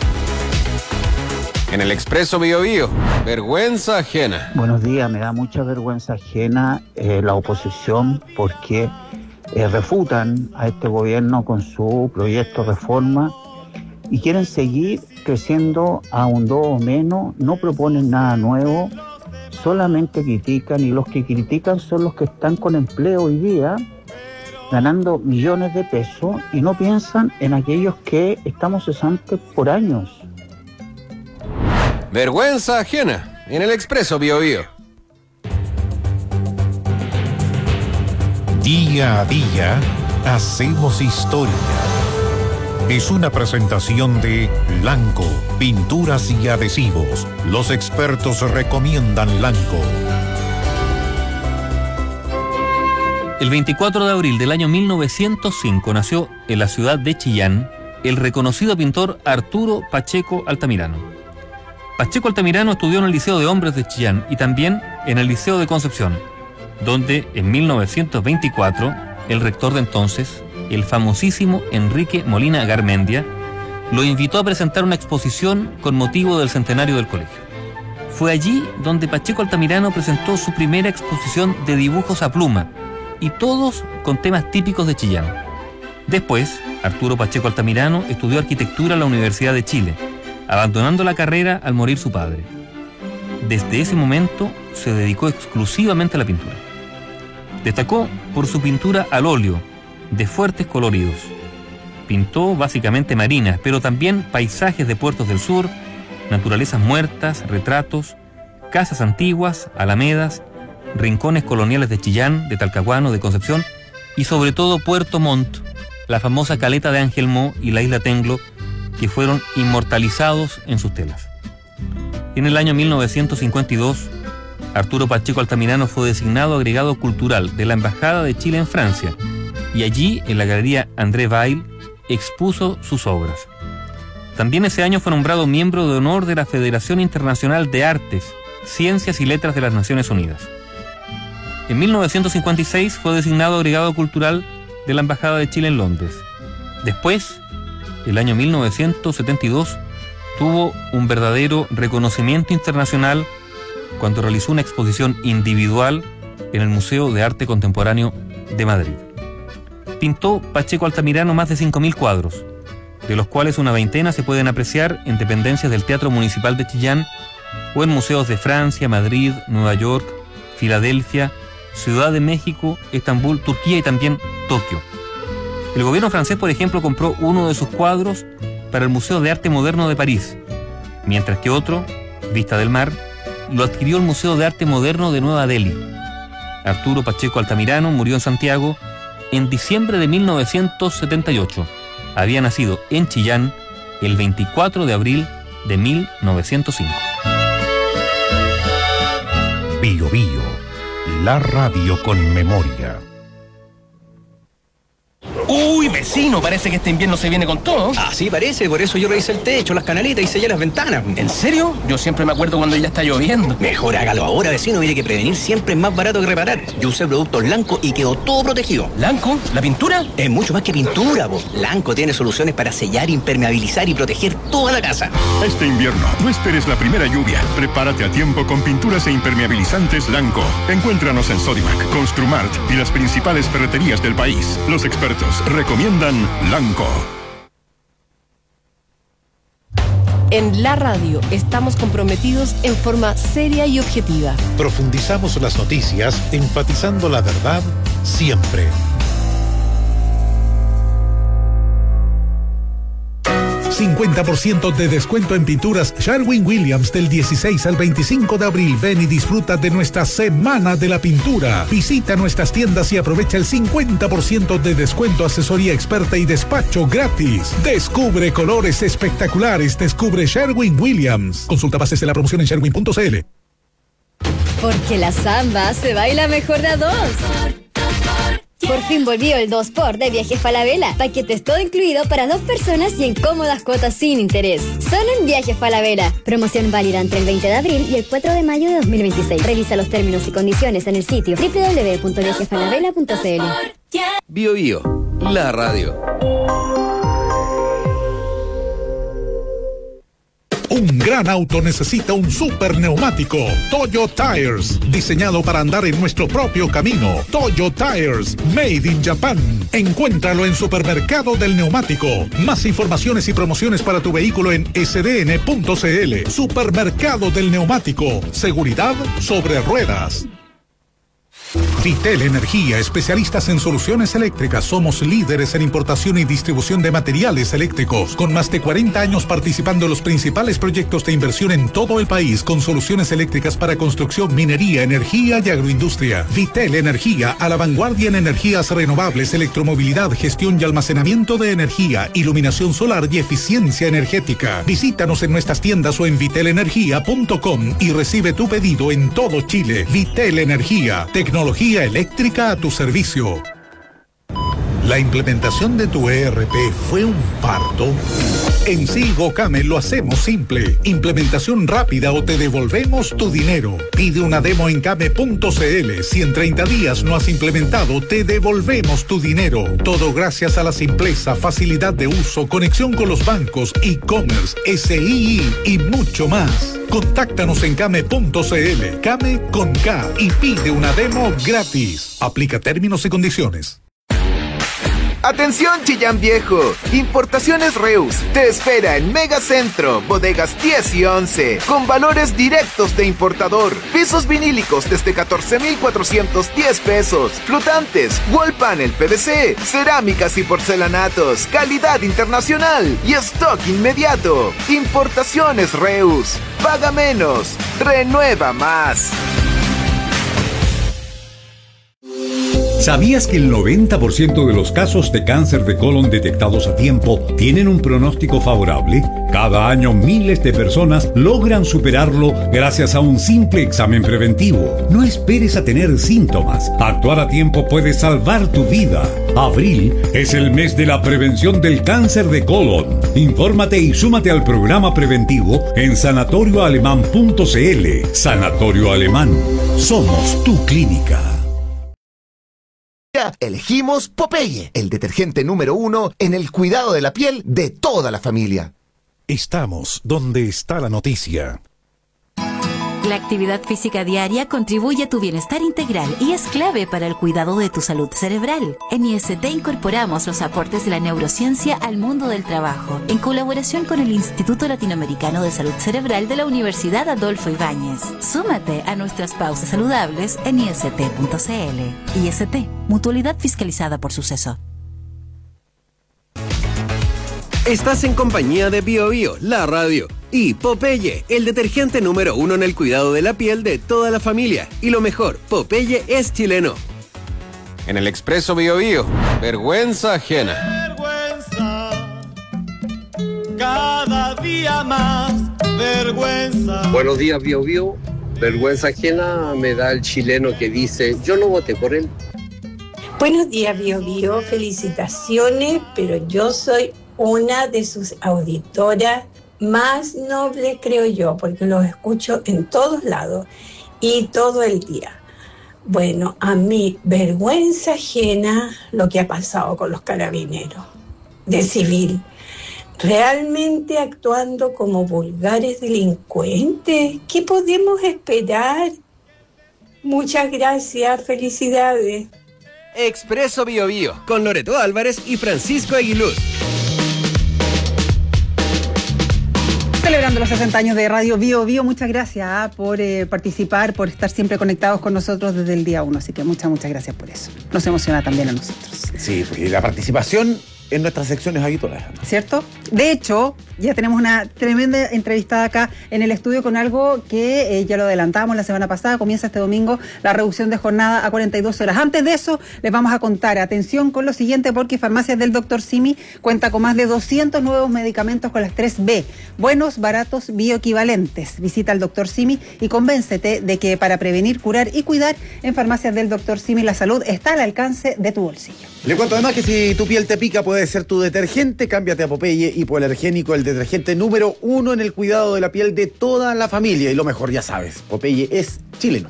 S2: En el Expreso Bío Bío, vergüenza ajena.
S29: Buenos días, me da mucha vergüenza ajena eh, la oposición porque eh, refutan a este gobierno con su proyecto de reforma y quieren seguir creciendo a un dos o menos, no proponen nada nuevo, solamente critican, y los que critican son los que están con empleo hoy día, ganando millones de pesos, y no piensan en aquellos que estamos cesantes por años.
S2: Vergüenza ajena en el Expreso Bío Bío.
S3: Día a día hacemos historia. Es una presentación de Lanco, pinturas y adhesivos. Los expertos recomiendan Lanco.
S5: El veinticuatro de abril del año mil novecientos cinco nació en la ciudad de Chillán el reconocido pintor Arturo Pacheco Altamirano. Pacheco Altamirano estudió en el Liceo de Hombres de Chillán y también en el Liceo de Concepción, donde en mil novecientos veinticuatro el rector de entonces, el famosísimo Enrique Molina Garmendia, lo invitó a presentar una exposición con motivo del centenario del colegio. Fue allí donde Pacheco Altamirano presentó su primera exposición de dibujos a pluma, y todos con temas típicos de Chillán. Después, Arturo Pacheco Altamirano estudió arquitectura en la Universidad de Chile, abandonando la carrera al morir su padre. Desde ese momento se dedicó exclusivamente a la pintura. Destacó por su pintura al óleo, de fuertes coloridos. Pintó básicamente marinas, pero también paisajes de puertos del sur, naturalezas muertas, retratos, casas antiguas, alamedas, rincones coloniales de Chillán, de Talcahuano, de Concepción y sobre todo Puerto Montt, la famosa caleta de Ángel Mo y la isla Tenglo, que fueron inmortalizados en sus telas. En el año mil novecientos cincuenta y dos, Arturo Pacheco Altamirano fue designado agregado cultural de la Embajada de Chile en Francia, y allí, en la Galería André Vail, expuso sus obras. También ese año fue nombrado miembro de honor de la Federación Internacional de Artes, Ciencias y Letras de las Naciones Unidas. En mil novecientos cincuenta y seis fue designado agregado cultural de la Embajada de Chile en Londres. Después, el año mil novecientos setenta y dos, tuvo un verdadero reconocimiento internacional cuando realizó una exposición individual en el Museo de Arte Contemporáneo de Madrid. Pintó Pacheco Altamirano más de cinco mil cuadros, de los cuales una veintena se pueden apreciar en dependencias del Teatro Municipal de Chillán o en museos de Francia, Madrid, Nueva York, Filadelfia, Ciudad de México, Estambul, Turquía y también Tokio. El gobierno francés, por ejemplo, compró uno de sus cuadros para el Museo de Arte Moderno de París, mientras que otro, Vista del Mar, lo adquirió el Museo de Arte Moderno de Nueva Delhi. Arturo Pacheco Altamirano murió en Santiago en diciembre de mil novecientos setenta y ocho. Había nacido en Chillán el veinticuatro de abril de mil novecientos cinco.
S3: Bio Bio, la radio con memoria.
S25: Uy, vecino, parece que este invierno se viene con todo.
S26: Así parece, por eso yo revisé el techo, las canaletas y sellé las ventanas.
S25: ¿En serio? Yo siempre me acuerdo cuando ya está lloviendo.
S26: Mejor hágalo ahora, vecino. Mire que prevenir siempre es más barato que reparar. Yo usé productos Lanco y quedó todo protegido.
S25: ¿Lanco? ¿La pintura?
S26: Es mucho más que pintura, po. Lanco tiene soluciones para sellar, impermeabilizar y proteger toda la casa.
S19: Este invierno, no esperes la primera lluvia. Prepárate a tiempo con pinturas e impermeabilizantes Lanco. Encuéntranos en Sodimac, Construmart y las principales ferreterías del país. Los expertos recomiendan Lanco.
S4: En la radio estamos comprometidos en forma seria y objetiva.
S3: Profundizamos las noticias, enfatizando la verdad siempre. cincuenta por ciento de descuento en pinturas Sherwin-Williams del dieciséis al veinticinco de abril. Ven y disfruta de nuestra Semana de la Pintura. Visita nuestras tiendas y aprovecha el cincuenta por ciento de descuento, asesoría experta y despacho gratis. Descubre colores espectaculares. Descubre Sherwin-Williams. Consulta bases de la promoción en sherwin punto c l.
S21: Porque la samba se baila mejor de a dos. Por fin volvió el dos por de Viajes Falabella. Paquetes todo incluido para dos personas y en cómodas cuotas sin interés. Solo en Viajes Falabella. Promoción válida entre el veinte de abril y el cuatro de mayo de dos mil veintiséis. Revisa los términos y condiciones en el sitio doble u doble u doble u punto viajes falabella punto c l.
S2: Bio Bio, la radio.
S23: Un gran auto necesita un super neumático. Toyo Tires, diseñado para andar en nuestro propio camino. Toyo Tires, made in Japan. Encuéntralo en Supermercado del Neumático. Más informaciones y promociones para tu vehículo en s d n punto c l. Supermercado del Neumático. Seguridad sobre ruedas. Vitel Energía, especialistas en soluciones eléctricas. Somos líderes en importación y distribución de materiales eléctricos, con más de cuarenta años participando en los principales proyectos de inversión en todo el país, con soluciones eléctricas para construcción, minería, energía y agroindustria. Vitel Energía, a la vanguardia en energías renovables, electromovilidad, gestión y almacenamiento de energía, iluminación solar y eficiencia energética. Visítanos en nuestras tiendas o en vitel energía punto com y recibe tu pedido en todo Chile. Vitel Energía, tecnología eléctrica a tu servicio. ¿La implementación de tu E R P fue un parto? En Sigocame lo hacemos simple. Implementación rápida o te devolvemos tu dinero. Pide una demo en came punto c l. Si en treinta días no has implementado, te devolvemos tu dinero. Todo gracias a la simpleza, facilidad de uso, conexión con los bancos, e-commerce, S I I y mucho más. Contáctanos en came punto c l. Came con K y pide una demo gratis. Aplica términos y condiciones.
S22: Atención Chillán Viejo, Importaciones Reus te espera en Megacentro, bodegas diez y once, con valores directos de importador, pisos vinílicos desde catorce mil cuatrocientos diez pesos, flotantes, wall panel P V C, cerámicas y porcelanatos, calidad internacional y stock inmediato. Importaciones Reus, paga menos, renueva más.
S23: ¿Sabías que el noventa por ciento de los casos de cáncer de colon detectados a tiempo tienen un pronóstico favorable? Cada año miles de personas logran superarlo gracias a un simple examen preventivo. No esperes a tener síntomas. Actuar a tiempo puede salvar tu vida. Abril es el mes de la prevención del cáncer de colon. Infórmate y súmate al programa preventivo en sanatorio alemán punto c l. Sanatorio Alemán. Somos tu clínica.
S22: Elegimos Popeye, el detergente número uno en el cuidado de la piel de toda la familia.
S3: Estamos donde está la noticia.
S6: La actividad física diaria contribuye a tu bienestar integral y es clave para el cuidado de tu salud cerebral. En I S T incorporamos los aportes de la neurociencia al mundo del trabajo, en colaboración con el Instituto Latinoamericano de Salud Cerebral de la Universidad Adolfo Ibáñez. Súmate a nuestras pausas saludables en i s t punto c l. I S T, mutualidad fiscalizada por Suceso.
S2: Estás en compañía de Bio Bio, la radio, y Popeye, el detergente número uno en el cuidado de la piel de toda la familia. Y lo mejor, Popeye es chileno. En el Expreso Bio Bio, vergüenza ajena.
S7: Vergüenza, cada día más vergüenza.
S8: Buenos días, Bio Bio.
S7: Vergüenza ajena me da el chileno que dice, yo no voté por él.
S8: Buenos días, Bio Bio, felicitaciones, pero yo soy una de sus auditoras más nobles, creo yo, porque los escucho en todos lados y todo el día. Bueno, a mí, vergüenza ajena lo que ha pasado con los carabineros de civil. Realmente actuando como vulgares delincuentes. ¿Qué podemos esperar? Muchas gracias, felicidades.
S2: Expreso Bio Bio, con Loreto Álvarez y Francisco Aguiluz.
S30: Celebrando los sesenta años de Radio Bio Bio, muchas gracias ¿ah? por eh, participar, por estar siempre conectados con nosotros desde el día uno. Así que muchas, muchas gracias por eso. Nos emociona también a nosotros.
S31: Sí, porque la participación en nuestras secciones habituales.
S30: ¿Cierto? De hecho, ya tenemos una tremenda entrevistada acá en el estudio con algo que eh, ya lo adelantamos la semana pasada. Comienza este domingo la reducción de jornada a cuarenta y dos horas. Antes de eso, les vamos a contar, atención con lo siguiente, porque Farmacias del doctor Simi cuenta con más de doscientos nuevos medicamentos con las tres B. Buenos, baratos, bioequivalentes. Visita al doctor Simi y convéncete de que para prevenir, curar y cuidar, en Farmacias del doctor Simi la salud está al alcance de tu bolsillo.
S31: Le cuento además que si tu piel te pica puede ser tu detergente, cámbiate a Popeye Hipoalergénico, el detergente número uno en el cuidado de la piel de toda la familia. Y lo mejor, ya sabes, Popeye es chileno.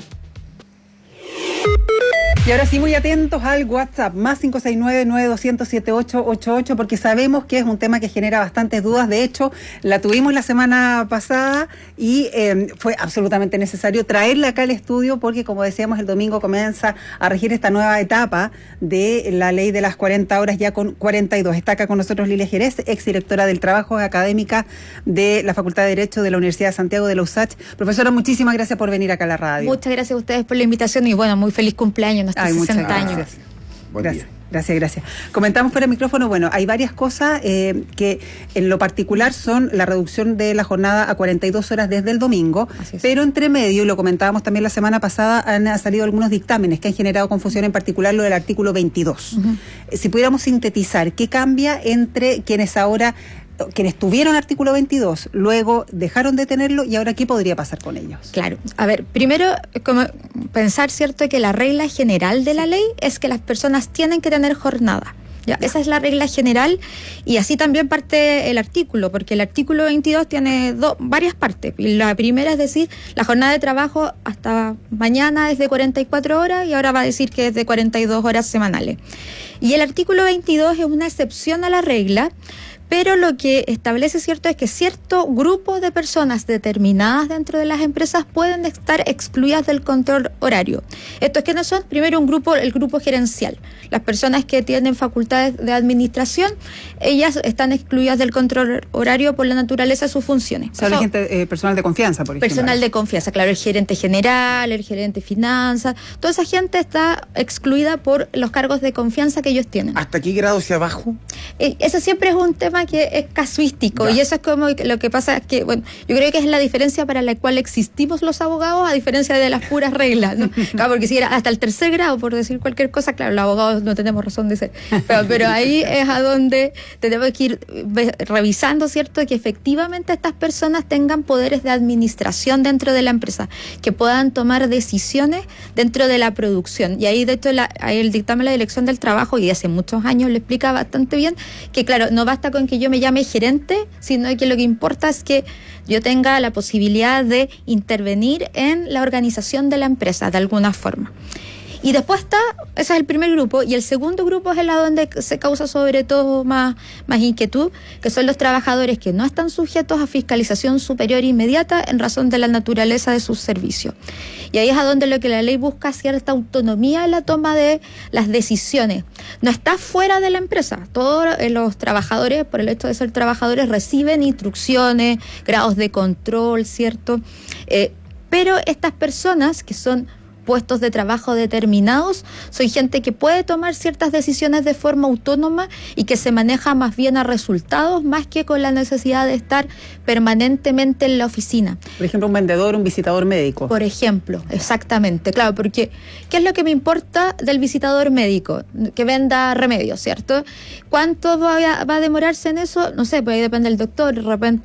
S30: Y ahora sí, muy atentos al WhatsApp, más cinco seis nueve, nueve dos cero cero, siete ocho ocho ocho, porque sabemos que es un tema que genera bastantes dudas. De hecho, la tuvimos la semana pasada y eh, fue absolutamente necesario traerla acá al estudio porque, como decíamos, el domingo comienza a regir esta nueva etapa de la ley de las cuarenta horas, ya con cuarenta y dos. Está acá con nosotros Lilia Jerez, exdirectora del Trabajo, académica de la Facultad de Derecho de la Universidad de Santiago de la U S A C H. Profesora, muchísimas gracias por venir acá a la radio.
S9: Muchas gracias a ustedes por la invitación y, bueno, muy feliz cumpleaños.
S30: Ay, muchas
S9: sesenta
S30: gracias.
S9: años.
S31: Buen
S30: gracias.
S31: día.
S30: Gracias, gracias. Comentamos fuera de micrófono, bueno, hay varias cosas eh, que en lo particular son la reducción de la jornada a cuarenta y dos horas desde el domingo, pero entre medio, y lo comentábamos también la semana pasada, han salido algunos dictámenes que han generado confusión, en particular lo del artículo veintidós. Uh-huh. Si pudiéramos sintetizar, ¿qué cambia entre quienes ahora, quienes tuvieron artículo veintidós, luego dejaron de tenerlo y ahora qué podría pasar con ellos?
S9: Claro, a ver, primero como pensar, cierto, que la regla general de la ley es que las personas tienen que tener jornada. Ya, esa es la regla general y así también parte el artículo, porque el artículo veintidós tiene do, varias partes. Y la primera es decir, la jornada de trabajo hasta mañana es de cuarenta y cuatro horas y ahora va a decir que es de cuarenta y dos horas semanales. Y el artículo veintidós es una excepción a la regla, pero lo que establece, cierto, es que cierto grupo de personas determinadas dentro de las empresas pueden estar excluidas del control horario. ¿Estos quiénes son? Primero, un grupo, el grupo gerencial. Las personas que tienen facultades de administración, ellas están excluidas del control horario por la naturaleza de sus funciones.
S30: O sea, la gente, eh, personal de confianza, por ejemplo.
S9: Personal de confianza, claro, el gerente general, el gerente de finanzas, toda esa gente está excluida por los cargos de confianza que ellos tienen.
S31: ¿Hasta qué grado hacia abajo?
S9: Eh, eso siempre es un tema que es casuístico, ya. Y eso es como lo que pasa es que, bueno, yo creo que es la diferencia para la cual existimos los abogados, a diferencia de las puras reglas, ¿no? Claro, porque si era hasta el tercer grado, por decir cualquier cosa, claro, los abogados no tenemos razón de ser, pero, pero ahí es a donde tenemos que ir revisando, cierto, que efectivamente estas personas tengan poderes de administración dentro de la empresa, que puedan tomar decisiones dentro de la producción, y ahí de hecho la, ahí el dictamen de la Dirección del Trabajo, y hace muchos años lo explica bastante bien, que claro, no basta con que yo me llame gerente, sino que lo que importa es que yo tenga la posibilidad de intervenir en la organización de la empresa de alguna forma. Y después está, ese es el primer grupo, y el segundo grupo es el a donde se causa sobre todo más, más inquietud, que son los trabajadores que no están sujetos a fiscalización superior inmediata en razón de la naturaleza de sus servicios. Y ahí es a donde lo que la ley busca cierta autonomía en la toma de las decisiones. No está fuera de la empresa. Todos los trabajadores, por el hecho de ser trabajadores, reciben instrucciones, grados de control, ¿cierto? Eh, pero estas personas que son puestos de trabajo determinados, soy gente que puede tomar ciertas decisiones de forma autónoma y que se maneja más bien a resultados más que con la necesidad de estar permanentemente en la oficina.
S30: Por ejemplo, un vendedor, un visitador médico.
S9: Por ejemplo, exactamente, claro, porque ¿qué es lo que me importa del visitador médico? Que venda remedios, ¿cierto? ¿Cuánto va a, va a demorarse en eso? No sé, pues ahí depende del doctor, de repente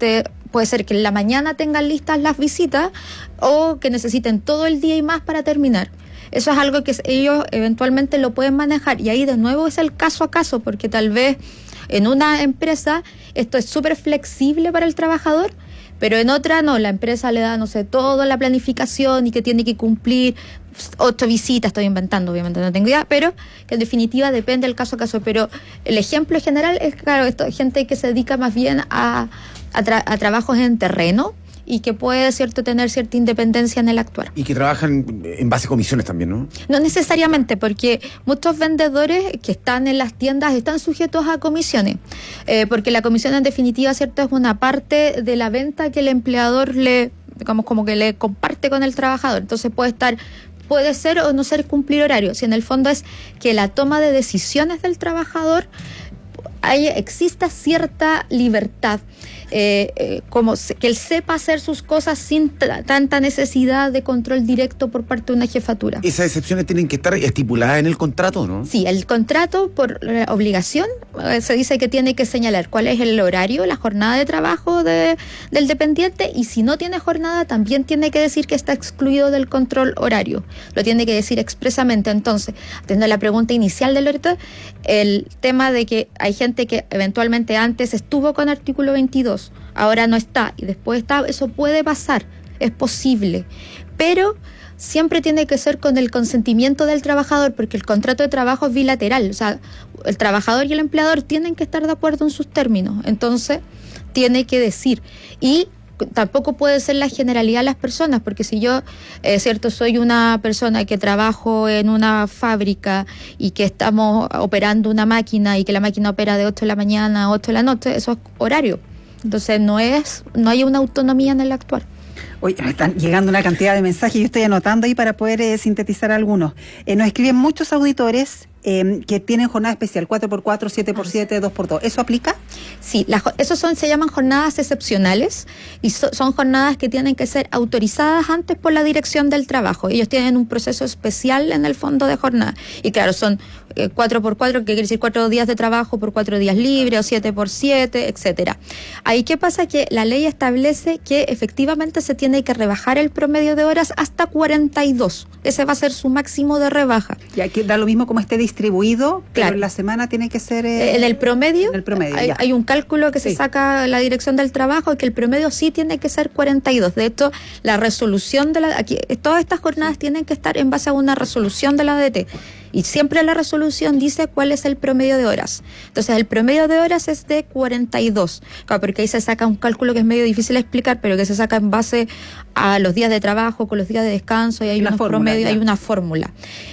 S9: puede ser que en la mañana tengan listas las visitas o que necesiten todo el día y más para terminar. Eso es algo que ellos eventualmente lo pueden manejar, y ahí de nuevo es el caso a caso, porque tal vez en una empresa esto es súper flexible para el trabajador, pero en otra no, la empresa le da, no sé, toda la planificación y que tiene que cumplir ocho visitas, estoy inventando, obviamente no tengo idea, pero que en definitiva depende del caso a caso. Pero el ejemplo general es, claro, esto es gente que se dedica más bien a, a, tra- a trabajos en terreno y que puede, cierto, tener cierta independencia en el actuar.
S31: Y que trabajan en base a comisiones también, ¿no?
S9: No necesariamente, porque muchos vendedores que están en las tiendas están sujetos a comisiones, eh, porque la comisión en definitiva, cierto, es una parte de la venta que el empleador le, digamos, como que le comparte con el trabajador. Entonces puede estar, puede ser o no ser cumplir horario, si en el fondo es que la toma de decisiones del trabajador hay, exista cierta libertad. Eh, eh, como se, que él sepa hacer sus cosas sin t- tanta necesidad de control directo por parte de una jefatura.
S31: Esas excepciones tienen que estar estipuladas en el contrato, ¿no?
S9: Sí, el contrato por eh, obligación eh, se dice que tiene que señalar cuál es el horario, la jornada de trabajo de, del dependiente, y si no tiene jornada también tiene que decir que está excluido del control horario. Lo tiene que decir expresamente. Entonces, atendiendo a la pregunta inicial del ahorita, el tema de que hay gente que eventualmente antes estuvo con artículo veintidós, ahora no está y después está, eso puede pasar, es posible, pero siempre tiene que ser con el consentimiento del trabajador, porque el contrato de trabajo es bilateral, o sea, el trabajador y el empleador tienen que estar de acuerdo en sus términos, entonces tiene que decir. Y tampoco puede ser la generalidad de las personas, porque si yo, eh, cierto, soy una persona que trabajo en una fábrica y que estamos operando una máquina y que la máquina opera de ocho de la mañana a ocho de la noche, eso es horario. Entonces no es, no hay una autonomía en el actuar.
S30: Oye, me están llegando una cantidad de mensajes, yo estoy anotando ahí para poder eh, sintetizar algunos. Eh, nos escriben muchos auditores eh, que tienen jornada especial, cuatro por cuatro, siete por siete, dos por dos. ¿Eso aplica?
S9: Sí, las, esos son, se llaman jornadas excepcionales y so, son jornadas que tienen que ser autorizadas antes por la dirección del trabajo. Ellos tienen un proceso especial en el fondo de jornada. Y claro, son eh, cuatro por cuatro, que quiere decir cuatro días de trabajo por cuatro días libres, o siete por siete, etcétera. Ahí, ¿qué pasa? Que la ley establece que efectivamente se tiene que rebajar el promedio de horas hasta cuarenta y dos. Ese va a ser su máximo de rebaja.
S30: Y aquí da lo mismo como esté distribuido, pero
S9: claro,
S30: en la semana tiene que ser... Eh,
S9: en el promedio,
S30: en el promedio
S9: hay, hay un cálculo que sí. se saca la dirección del trabajo y que el promedio sí tiene que ser cuarenta y dos. De hecho, la resolución de la... Aquí, todas estas jornadas sí. tienen que estar en base a una resolución de la A D T. Y siempre la resolución dice cuál es el promedio de horas. Entonces, el promedio de horas es de cuarenta y dos. Claro, porque ahí se saca un cálculo que es medio difícil de explicar, pero que se saca en base a los días de trabajo, con los días de descanso, y hay una promedio, hay una fórmula.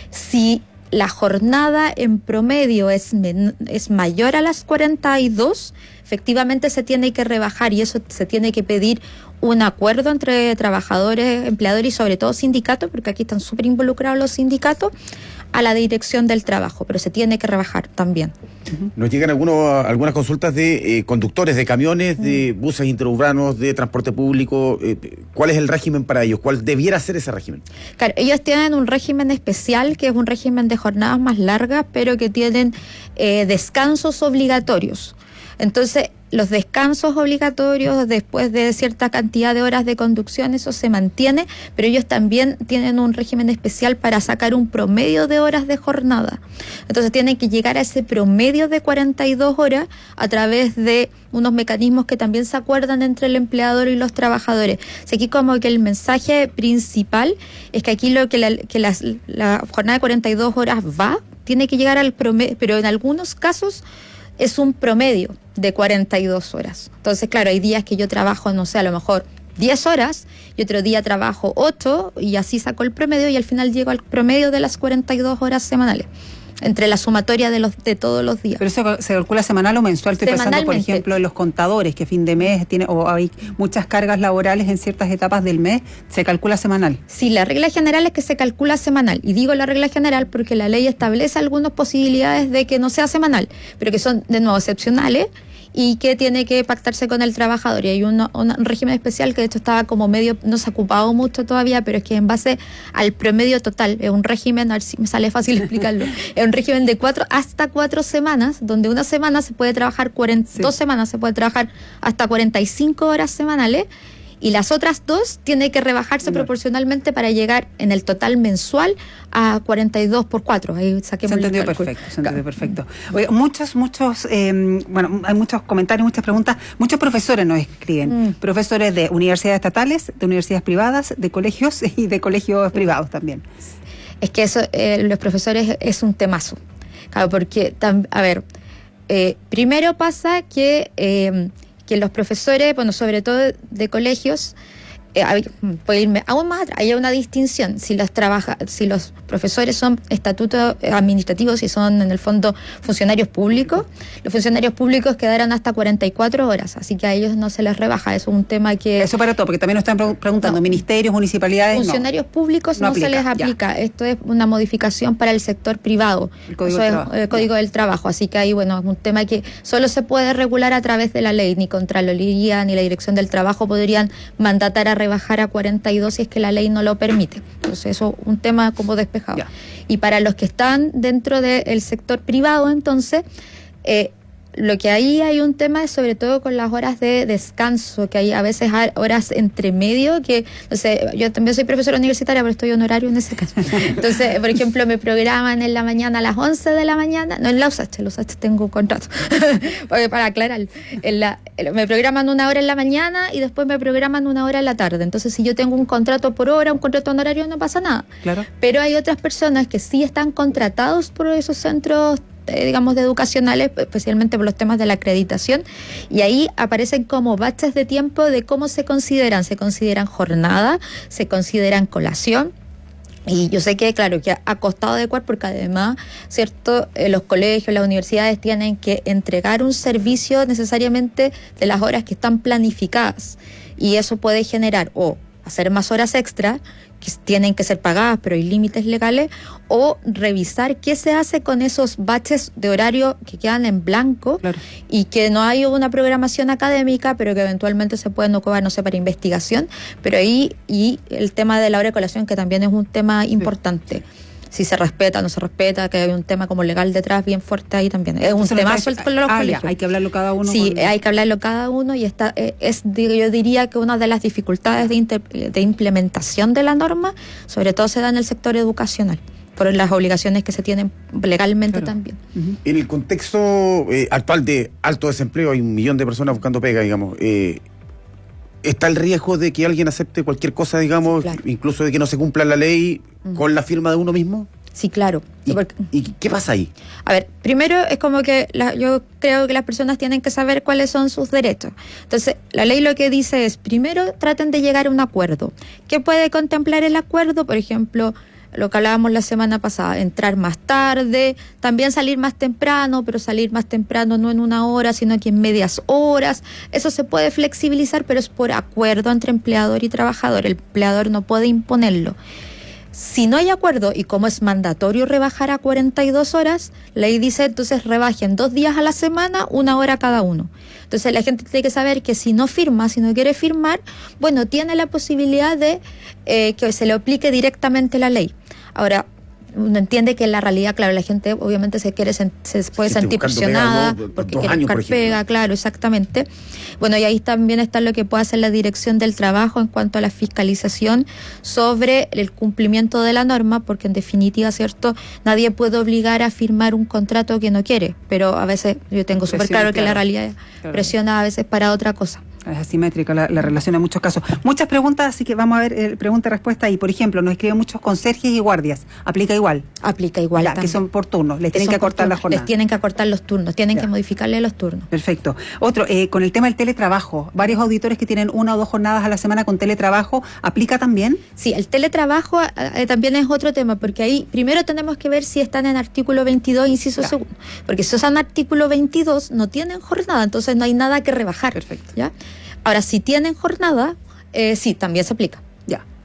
S9: Si la jornada en promedio es, men- es mayor a las cuarenta y dos, efectivamente se tiene que rebajar, y eso se tiene que pedir un acuerdo entre trabajadores, empleadores y sobre todo sindicatos, porque aquí están súper involucrados los sindicatos, a la dirección del trabajo, pero se tiene que rebajar también.
S31: Nos llegan algunos, algunas consultas de eh, conductores de camiones, de buses interurbanos, de transporte público. Eh, ¿Cuál es el régimen para ellos? ¿Cuál debiera ser ese régimen?
S9: Claro, ellos tienen un régimen especial, que es un régimen de jornadas más largas, pero que tienen eh, descansos obligatorios. Entonces, los descansos obligatorios después de cierta cantidad de horas de conducción, eso se mantiene, pero ellos también tienen un régimen especial para sacar un promedio de horas de jornada. Entonces tienen que llegar a ese promedio de cuarenta y dos horas a través de unos mecanismos que también se acuerdan entre el empleador y los trabajadores. Así que como que el mensaje principal es que aquí lo que la, que las, la jornada de cuarenta y dos horas va, tiene que llegar al promedio, pero en algunos casos es un promedio de cuarenta y dos horas. Entonces, claro, hay días que yo trabajo, no sé, a lo mejor diez horas, y otro día trabajo ocho, y así saco el promedio, y al final llego al promedio de las cuarenta y dos horas semanales, entre la sumatoria de los de todos los días.
S30: ¿Pero eso se calcula semanal o mensual? Estoy pensando, por ejemplo, en los contadores, que fin de mes tiene, o hay muchas cargas laborales en ciertas etapas del mes, ¿se calcula semanal?
S9: Sí, la regla general es que se calcula semanal, y digo la regla general porque la ley establece algunas posibilidades de que no sea semanal, pero que son de nuevo excepcionales, y que tiene que pactarse con el trabajador. Y hay un, un régimen especial que de hecho estaba como medio, no se ha ocupado mucho todavía, pero es que en base al promedio total, es un régimen, a ver si me sale fácil explicarlo, es un régimen de cuatro hasta cuatro semanas, donde una semana se puede trabajar, cuarenta, sí. dos semanas se puede trabajar hasta cuarenta y cinco horas semanales, y las otras dos tiene que rebajarse no. proporcionalmente para llegar en el total mensual a cuarenta y dos por cuatro. Ahí saquemos
S30: se entendió
S9: el
S30: perfecto, se entendió perfecto. Oye, muchos, muchos, eh, bueno, hay muchos comentarios, muchas preguntas. Muchos profesores nos escriben, mm. profesores de universidades estatales, de universidades privadas, de colegios y de colegios privados también.
S9: Es que eso, eh, los profesores es un temazo. Claro, porque, tam, a ver, eh, primero pasa que... Eh, que los profesores, bueno, sobre todo de, de colegios, eh, hay, puedo irme aún más atrás, hay una distinción, si los trabaja, si los profesores son estatutos administrativos y son en el fondo funcionarios públicos, los funcionarios públicos quedarán hasta cuarenta y cuatro horas, así que a ellos no se les rebaja, eso es un tema que...
S30: Eso para todo, porque también nos están preguntando, no, ministerios, municipalidades,
S9: funcionarios
S30: no,
S9: públicos no, no aplica, se les aplica, ya. Esto es una modificación para el sector privado, el Código, del, es, trabajo. El código del Trabajo, así que ahí, bueno, es un tema que solo se puede regular a través de la ley, ni Contraloría ni la Dirección del Trabajo podrían mandatar a rebajar a cuarenta y dos si es que la ley no lo permite. Entonces eso es un tema como despejado. Ya. Y para los que están dentro del sector privado, entonces, eh, lo que ahí hay un tema es sobre todo con las horas de descanso, que hay a veces horas entre medio, que, no sé, yo también soy profesora universitaria, pero estoy honorario en ese caso. Entonces, por ejemplo, me programan en la mañana a las once de la mañana, no en la U S H, en la U S H tengo un contrato, para aclarar, en la, me programan una hora en la mañana y después me programan una hora en la tarde. Entonces, si yo tengo un contrato por hora, un contrato honorario, no pasa nada.
S30: Claro.
S9: Pero hay otras personas que sí están contratados por esos centros, digamos, de educacionales, especialmente por los temas de la acreditación, y ahí aparecen como baches de tiempo de cómo se consideran, se consideran jornada, se consideran colación, y yo sé que, claro, que ha costado adecuar porque además, cierto, eh, los colegios, las universidades tienen que entregar un servicio necesariamente de las horas que están planificadas, y eso puede generar o hacer más horas extra, que tienen que ser pagadas, pero hay límites legales, o revisar qué se hace con esos baches de horario que quedan en blanco, claro, y que no hay una programación académica, pero que eventualmente se pueden ocupar, no sé, para investigación, pero ahí, y el tema de la hora de colación, que también es un tema importante. Sí. Si se respeta, no se respeta, que hay un tema como legal detrás bien fuerte ahí también. Es un tema suelto con los
S30: ah,
S9: colegios.
S30: Ya, hay que hablarlo cada uno.
S9: Sí,
S30: con...
S9: hay que hablarlo cada uno y está, es, yo diría que una de las dificultades de, inter, de implementación de la norma, sobre todo se da en el sector educacional, por las obligaciones que se tienen legalmente, claro, también.
S31: Uh-huh. En el contexto eh, actual de alto desempleo, hay un millón de personas buscando pega, digamos, eh, ¿está el riesgo de que alguien acepte cualquier cosa, digamos, sí, claro, incluso de que no se cumpla la ley uh-huh. con la firma de uno mismo?
S9: Sí, claro.
S31: ¿Y, porque, ¿y qué pasa ahí?
S9: A ver, primero es como que la, yo creo que las personas tienen que saber cuáles son sus derechos. Entonces, la ley lo que dice es, primero traten de llegar a un acuerdo. ¿Qué puede contemplar el acuerdo? Por ejemplo, lo que hablábamos la semana pasada, entrar más tarde, también salir más temprano, pero salir más temprano no en una hora, sino que en medias horas. Eso se puede flexibilizar, pero es por acuerdo entre empleador y trabajador. El empleador no puede imponerlo. Si no hay acuerdo, y como es mandatorio rebajar a cuarenta y dos horas, la ley dice, entonces rebajen dos días a la semana, una hora cada uno. Entonces la gente tiene que saber que si no firma, si no quiere firmar, bueno, tiene la posibilidad de eh, que se le aplique directamente la ley. Ahora, uno entiende que en la realidad, claro, la gente obviamente se quiere se puede sí, sentir presionada pega, ¿no? porque quiere buscar pega, claro, exactamente. Bueno, y ahí también está lo que puede hacer la Dirección del Trabajo en cuanto a la fiscalización sobre el cumplimiento de la norma, porque en definitiva, ¿cierto?, nadie puede obligar a firmar un contrato que no quiere, pero a veces yo tengo súper claro, claro que la realidad claro. presiona a veces para otra cosa.
S30: Es asimétrica la, la relación en muchos casos. Muchas preguntas, así que vamos a ver eh, pregunta y respuesta ahí. Por ejemplo, nos escriben muchos conserjes y guardias. ¿Aplica igual?
S9: Aplica igual.
S30: Ya, que son por turnos, les tienen que acortar la jornada.
S9: Les tienen que acortar los turnos, tienen
S30: ya.
S9: que modificarle los turnos.
S30: Perfecto. Otro, eh, con el tema del teletrabajo, varios auditores que tienen una o dos jornadas a la semana con teletrabajo, ¿aplica también?
S9: Sí, el teletrabajo eh, también es otro tema, porque ahí primero tenemos que ver si están en artículo veintidós, inciso ya. segundo. Porque si están en artículo veintidós, no tienen jornada, entonces no hay nada que rebajar.
S30: Perfecto.
S9: ¿Ya? Ahora, si tienen jornada, eh, sí, también se aplica.
S30: Ya.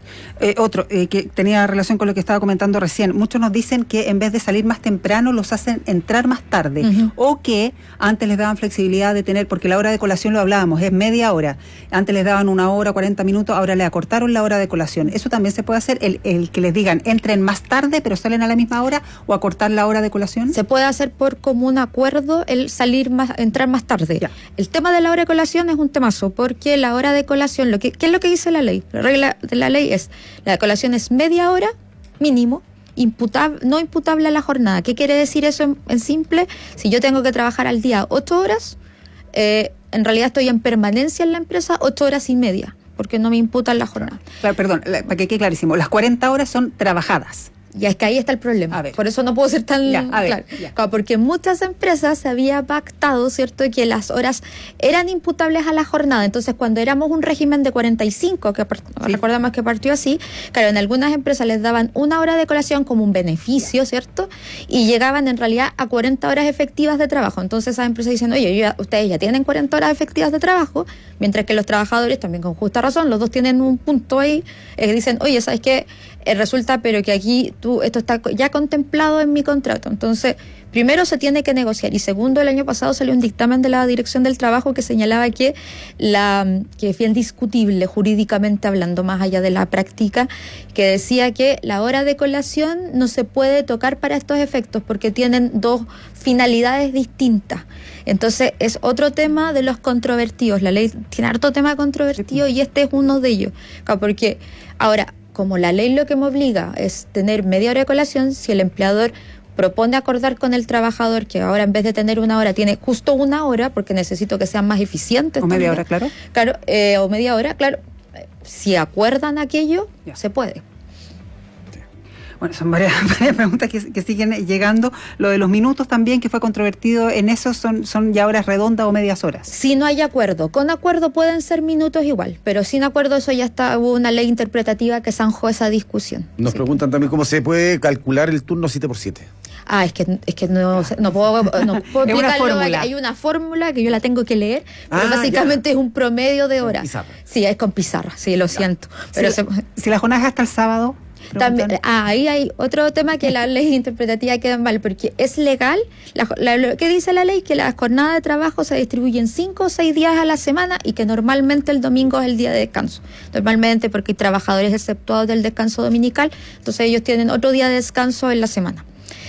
S30: Eh, otro, eh, que tenía relación con lo que estaba comentando recién. Muchos nos dicen que en vez de salir más temprano, los hacen entrar más tarde. Uh-huh. O que antes les daban flexibilidad de tener, porque la hora de colación lo hablábamos, es media hora. Antes les daban una hora, cuarenta minutos, ahora le acortaron la hora de colación. Eso también se puede hacer, el, el que les digan, entren más tarde, pero salen a la misma hora, o acortar la hora de colación.
S9: Se puede hacer por común acuerdo el salir más, entrar más tarde. Ya. El tema de la hora de colación es un temazo, porque la hora de colación, lo que, ¿qué es lo que dice la ley? La regla de la ley es, la colación es media hora mínimo, imputable, no imputable a la jornada. ¿Qué quiere decir eso en, en simple? Si yo tengo que trabajar al día ocho horas, eh, en realidad estoy en permanencia en la empresa ocho horas y media, porque no me imputan la jornada.
S30: Claro, perdón, para que quede clarísimo, las cuarenta horas son trabajadas.
S9: Ya, es que ahí está el problema. Por eso no puedo ser tan
S30: ya, a ver,
S9: claro.
S30: Ya.
S9: Claro, porque en muchas empresas se había pactado, ¿cierto?, que las horas eran imputables a la jornada. Entonces, cuando éramos un régimen de cuarenta y cinco, que sí. recordamos que partió así, claro, en algunas empresas les daban una hora de colación como un beneficio, ¿cierto? Y llegaban en realidad a cuarenta horas efectivas de trabajo. Entonces, esas empresas dicen, oye, yo, ustedes ya tienen cuarenta horas efectivas de trabajo, mientras que los trabajadores, también con justa razón, los dos tienen un punto ahí, eh, dicen, oye, ¿sabes qué? Eh, resulta, pero que aquí tú esto está ya contemplado en mi contrato. Entonces, primero se tiene que negociar, y segundo, el año pasado salió un dictamen de la Dirección del Trabajo que señalaba que la que es bien discutible jurídicamente hablando, más allá de la práctica, que decía que la hora de colación no se puede tocar para estos efectos porque tienen dos finalidades distintas. Entonces, es otro tema de los controvertidos. La ley tiene harto tema controvertido y este es uno de ellos. Porque ahora, como la ley lo que me obliga es tener media hora de colación, si el empleador propone acordar con el trabajador que ahora en vez de tener una hora tiene justo una hora, porque necesito que sean más eficientes.
S30: O media hora, claro.
S9: Claro, eh, o media hora, claro. Si acuerdan aquello, ya. se puede.
S30: Bueno, son varias, varias preguntas que, que siguen llegando. Lo de los minutos también, que fue controvertido en eso, son, son ya horas redondas o medias horas.
S9: Si no hay acuerdo. Con acuerdo pueden ser minutos igual, pero sin acuerdo eso ya está, hubo una ley interpretativa que zanjó esa discusión.
S31: Nos sí. preguntan también cómo se puede calcular el turno siete por siete.
S9: Ah, es que, es que no, no puedo, no puedo explicarlo. Hay, hay una fórmula que yo la tengo que leer, pero ah, básicamente ya. es un promedio de horas. Sí, es con pizarra, sí, lo ya. siento. Pero
S30: si,
S9: se,
S30: si la jornada es hasta el sábado...
S9: También, ah, ahí hay otro tema que la ley interpretativa queda mal, porque es legal, la, la, lo que dice la ley, que la jornada de trabajo se distribuye en cinco o seis días a la semana y que normalmente el domingo es el día de descanso. Normalmente porque hay trabajadores exceptuados del descanso dominical, entonces ellos tienen otro día de descanso en la semana.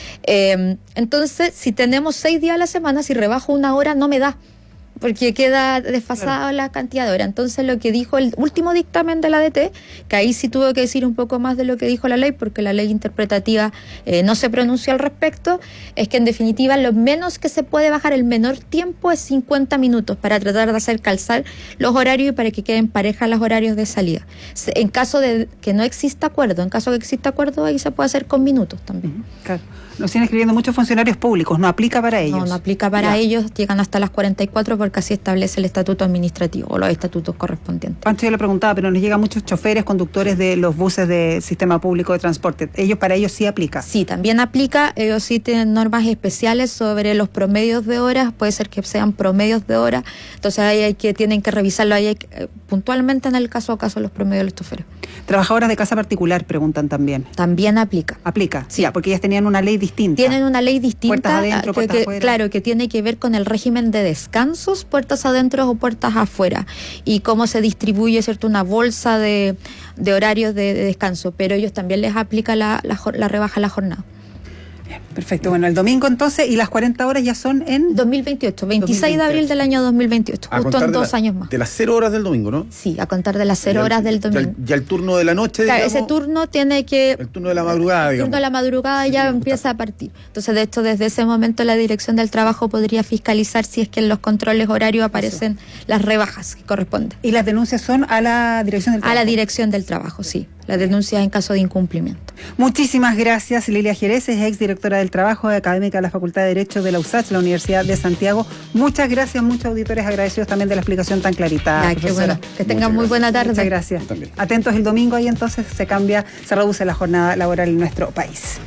S9: Eh, entonces, si tenemos seis días a la semana, si rebajo una hora no me da, porque queda desfasada claro. la cantidad de horas. Entonces, lo que dijo el último dictamen de la D T, que ahí sí tuvo que decir un poco más de lo que dijo la ley, porque la ley interpretativa eh, no se pronunció al respecto, es que en definitiva lo menos que se puede bajar, el menor tiempo, es cincuenta minutos para tratar de hacer calzar los horarios y para que queden parejas los horarios de salida. En caso de que no exista acuerdo, en caso de que exista acuerdo, ahí se puede hacer con minutos también. Uh-huh.
S30: Claro. Nos siguen escribiendo muchos funcionarios públicos, no aplica para ellos.
S9: No, no aplica para ya. ellos, llegan hasta las cuarenta y cuatro porque así establece el estatuto administrativo o los estatutos correspondientes.
S30: Pancho, yo le preguntaba, pero nos llegan muchos choferes, conductores de los buses del sistema público de transporte. ¿Ellos para ellos sí aplica?
S9: Sí, también aplica. Ellos sí tienen normas especiales sobre los promedios de horas, puede ser que sean promedios de horas, entonces ahí hay que, tienen que revisarlo ahí hay que, eh, puntualmente en el caso a caso los promedios de los choferes.
S30: Trabajadoras de casa particular, preguntan también.
S9: También aplica.
S30: Aplica, sí, ya, porque ellas tenían una ley distinta.
S9: Tienen una ley distinta.
S30: Puertas adentro,
S9: que,
S30: puertas
S9: que,
S30: afuera.
S9: Claro, que tiene que ver con el régimen de descansos, puertas adentro o puertas afuera, y cómo se distribuye, ¿cierto?, una bolsa de, de horarios de, de descanso, pero ellos también les aplica la, la, la rebaja a la jornada.
S30: Perfecto, bueno, el domingo entonces, y las cuarenta horas ya son en...
S9: dos mil veintiocho, veintiséis de abril del año dos mil veintiocho,
S31: a
S9: justo en dos
S31: la,
S9: años más.
S31: De las cero horas del domingo, ¿no?
S9: Sí, a contar de las cero horas del domingo.
S31: Ya, ya el turno de la noche,
S9: claro,
S31: digamos,
S9: ese turno tiene que...
S31: El turno de la madrugada,
S9: El
S31: digamos.
S9: turno de la madrugada ya sí, empieza a partir. Entonces, de hecho, desde ese momento la Dirección del Trabajo podría fiscalizar si es que en los controles horarios aparecen Eso. las rebajas que corresponden.
S30: ¿Y las denuncias son a la Dirección del Trabajo?
S9: A la Dirección del Trabajo, sí. Las denuncias en caso de incumplimiento.
S30: Muchísimas gracias, Lilia Jerez, es exdirectora del Trabajo, académica de la Facultad de Derecho de la U S A C H, la Universidad de Santiago. Muchas gracias, muchos auditores agradecidos también de la explicación tan clarita.
S9: Ah, qué bueno. Que tengan muy buena tarde.
S30: Muchas gracias. Atentos el domingo, ahí entonces se cambia, se reduce la jornada laboral en nuestro país.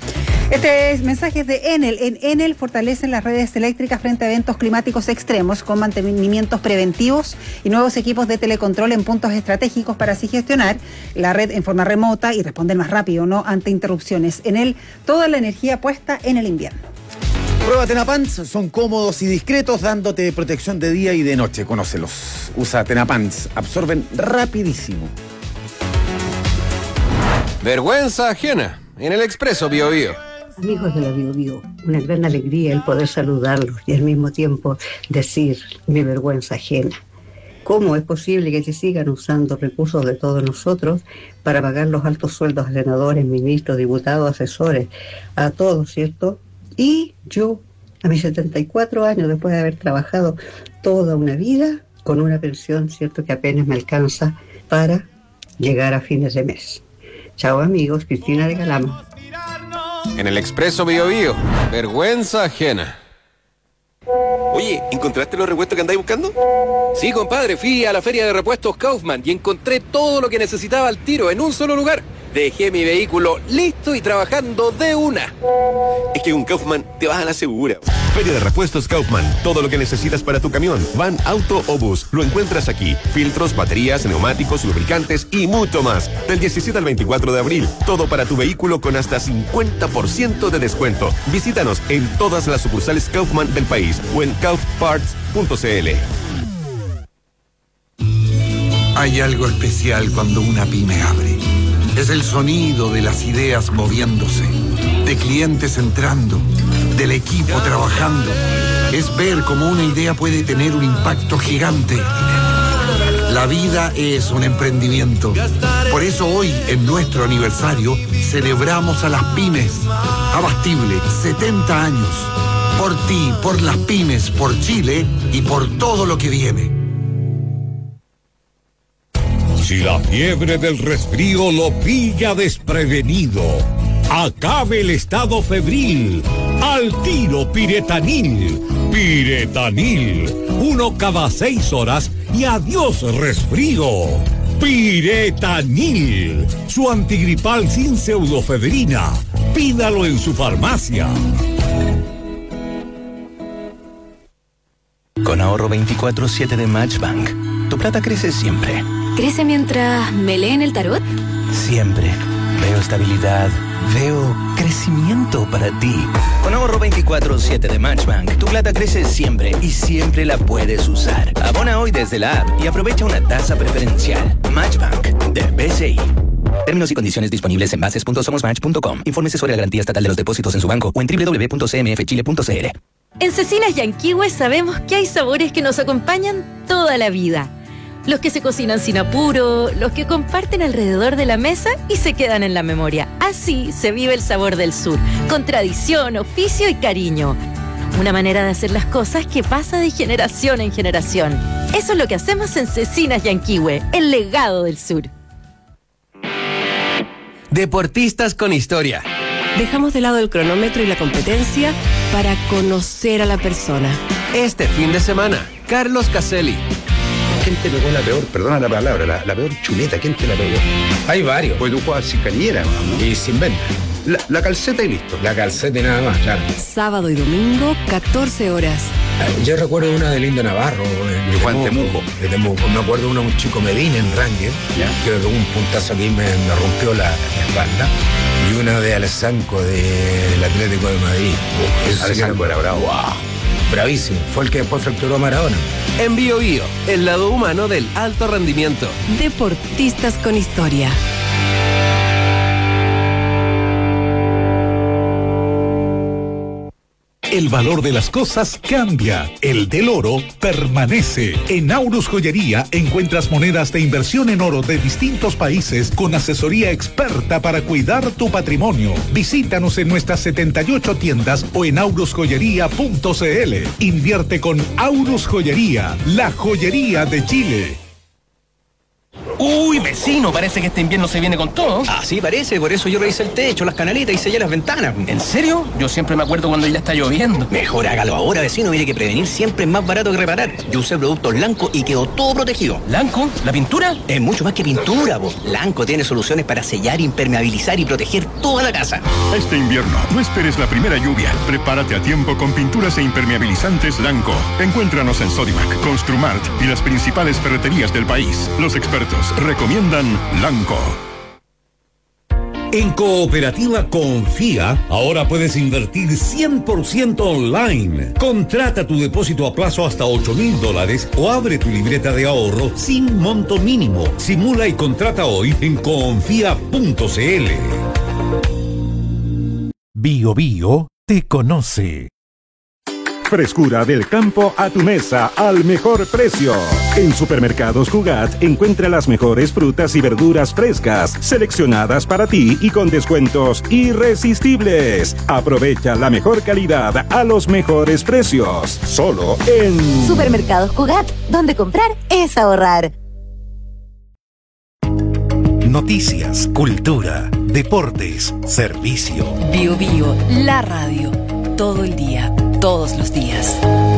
S30: Este es mensajes de Enel. En Enel fortalecen las redes eléctricas frente a eventos climáticos extremos con mantenimientos preventivos y nuevos equipos de telecontrol en puntos estratégicos para así gestionar la red en forma remota y responder más rápido, ¿no?, ante interrupciones. Enel, toda la energía puesta en el invierno.
S31: Prueba Tenapants, son cómodos y discretos, dándote protección de día y de noche. Conócelos. Usa Tenapants, absorben rapidísimo.
S2: Vergüenza ajena en el Expreso Bio Bio.
S10: Amigos de la Bio Bio, una gran alegría el poder saludarlos y al mismo tiempo decir mi vergüenza ajena. ¿Cómo es posible que se sigan usando recursos de todos nosotros para pagar los altos sueldos a senadores, ministros, diputados, asesores, a todos, ¿cierto? Y yo, a mis setenta y cuatro años, después de haber trabajado toda una vida, con una pensión, ¿cierto?, que apenas me alcanza para llegar a fines de mes. Chao amigos, Cristina de Calama.
S2: En el Expreso Bio Bio, vergüenza ajena.
S11: Oye, ¿encontraste los repuestos que andáis buscando?
S12: Sí, compadre, fui a la feria de repuestos Kaufman y encontré todo lo que necesitaba al tiro en un solo lugar. Dejé mi vehículo listo y trabajando de una.
S11: Es que con Kaufman te vas a la segura.
S13: Feria de repuestos Kaufman. Todo lo que necesitas para tu camión, van, auto o bus, lo encuentras aquí. Filtros, baterías, neumáticos, lubricantes y mucho más. Del diecisiete al veinticuatro de abril. Todo para tu vehículo con hasta cincuenta por ciento de descuento. Visítanos en todas las sucursales Kaufman del país o en kaufparts punto c l.
S14: Hay algo especial cuando una pyme abre. Es el sonido de las ideas moviéndose, de clientes entrando, del equipo trabajando. Es ver cómo una idea puede tener un impacto gigante. La vida es un emprendimiento. Por eso hoy, en nuestro aniversario, celebramos a las pymes. Abastible, setenta años. Por ti, por las pymes, por Chile y por todo lo que viene.
S23: Si la fiebre del resfrío lo pilla desprevenido, acabe el estado febril. Al tiro Piretanil. Piretanil. Uno cada seis horas y adiós resfrío. Piretanil. Su antigripal sin pseudofedrina. Pídalo en su farmacia.
S26: Con ahorro veinticuatro siete de Matchbank, tu plata crece siempre.
S21: ¿Crece mientras me leen el tarot?
S26: Siempre. Veo estabilidad. Veo crecimiento para ti. Con ahorro veinticuatro siete de Matchbank, tu plata crece siempre y siempre la puedes usar. Abona hoy desde la app y aprovecha una tasa preferencial. Matchbank de B C I. Términos y condiciones disponibles en bases punto somos match punto com. Infórmese sobre la garantía estatal de los depósitos en su banco o en doble u doble u doble u punto c m f chile punto c l.
S21: En Cecinas Yanquihue sabemos que hay sabores que nos acompañan toda la vida. Los que se cocinan sin apuro, los que comparten alrededor de la mesa y se quedan en la memoria. Así se vive el sabor del sur, con tradición, oficio y cariño. Una manera de hacer las cosas que pasa de generación en generación. Eso es lo que hacemos en Cecinas Yanquihue, el legado del sur.
S2: Deportistas con historia.
S4: Dejamos de lado el cronómetro y la competencia para conocer a la persona.
S2: Este fin de semana, Carlos Caselli.
S15: ¿Quién te pegó la peor, perdona la palabra, la, la peor chuleta? ¿Quién te la pegó?
S16: Hay varios.
S15: Pues tú juegas sin cañera, ¿no?
S16: Y sin venta.
S15: La, la calceta y listo.
S16: La calceta y nada más, claro.
S4: Sábado y domingo, catorce horas.
S16: Yo recuerdo una de Lindo Navarro.
S15: De Juan Temuco.
S16: De Temuco. Me acuerdo una de un chico Medina en Ranger, ¿ya? Que me pegó un puntazo aquí y me, me rompió la, la espalda. Y una de Alessanco del Atlético de Madrid.
S15: Oh, Alessanco era bravo.
S16: Wow. Bravísimo. Fue el que después fracturó a Maradona.
S2: En Bio Bio, el lado humano del alto rendimiento.
S4: Deportistas con historia.
S23: El valor de las cosas cambia. El del oro permanece. En Aurus Joyería encuentras monedas de inversión en oro de distintos países con asesoría experta para cuidar tu patrimonio. Visítanos en nuestras setenta y ocho tiendas o en aurus joyería punto c l. Invierte con Aurus Joyería, la joyería de Chile.
S1: Uy, vecino, parece que este invierno se viene con todo.
S26: Así parece, por eso yo revisé el techo, las canaletas y sellé las ventanas.
S1: ¿En serio? Yo siempre me acuerdo cuando ya está lloviendo.
S26: Mejor hágalo ahora, vecino. Mire que prevenir siempre es más barato que reparar. Yo usé productos Lanco y quedó todo protegido.
S1: ¿Lanco? ¿La pintura?
S26: Es mucho más que pintura, vos. Lanco tiene soluciones para sellar, impermeabilizar y proteger toda la casa.
S5: Este invierno, no esperes la primera lluvia. Prepárate a tiempo con pinturas e impermeabilizantes Lanco. Encuéntranos en Sodimac, Construmart y las principales ferreterías del país. Los expertos recomiendan Lanco.
S23: En Cooperativa Confía, ahora puedes invertir cien por ciento online. Contrata tu depósito a plazo hasta ocho mil dólares o abre tu libreta de ahorro sin monto mínimo. Simula y contrata hoy en confía punto cl.
S3: Bio Bio te conoce.
S17: Frescura del campo a tu mesa al mejor precio. En Supermercados Cugat encuentra las mejores frutas y verduras frescas, seleccionadas para ti y con descuentos irresistibles. Aprovecha la mejor calidad a los mejores precios. Solo en
S18: Supermercados Cugat, donde comprar es ahorrar.
S3: Noticias, cultura, deportes, servicio.
S21: Bio Bio, la radio. Todo el día, todos los días.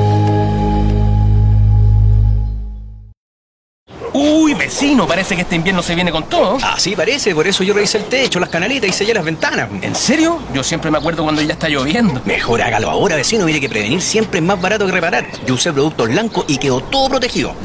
S1: Uy, vecino, parece que este invierno se viene con todo.
S26: Así parece, por eso yo revisé el techo, las canaletas y sellé las ventanas.
S1: ¿En serio? Yo siempre me acuerdo cuando ya está lloviendo.
S26: Mejor hágalo ahora, vecino. Mire que prevenir siempre es más barato que reparar. Yo usé productos Lanco y quedó todo protegido.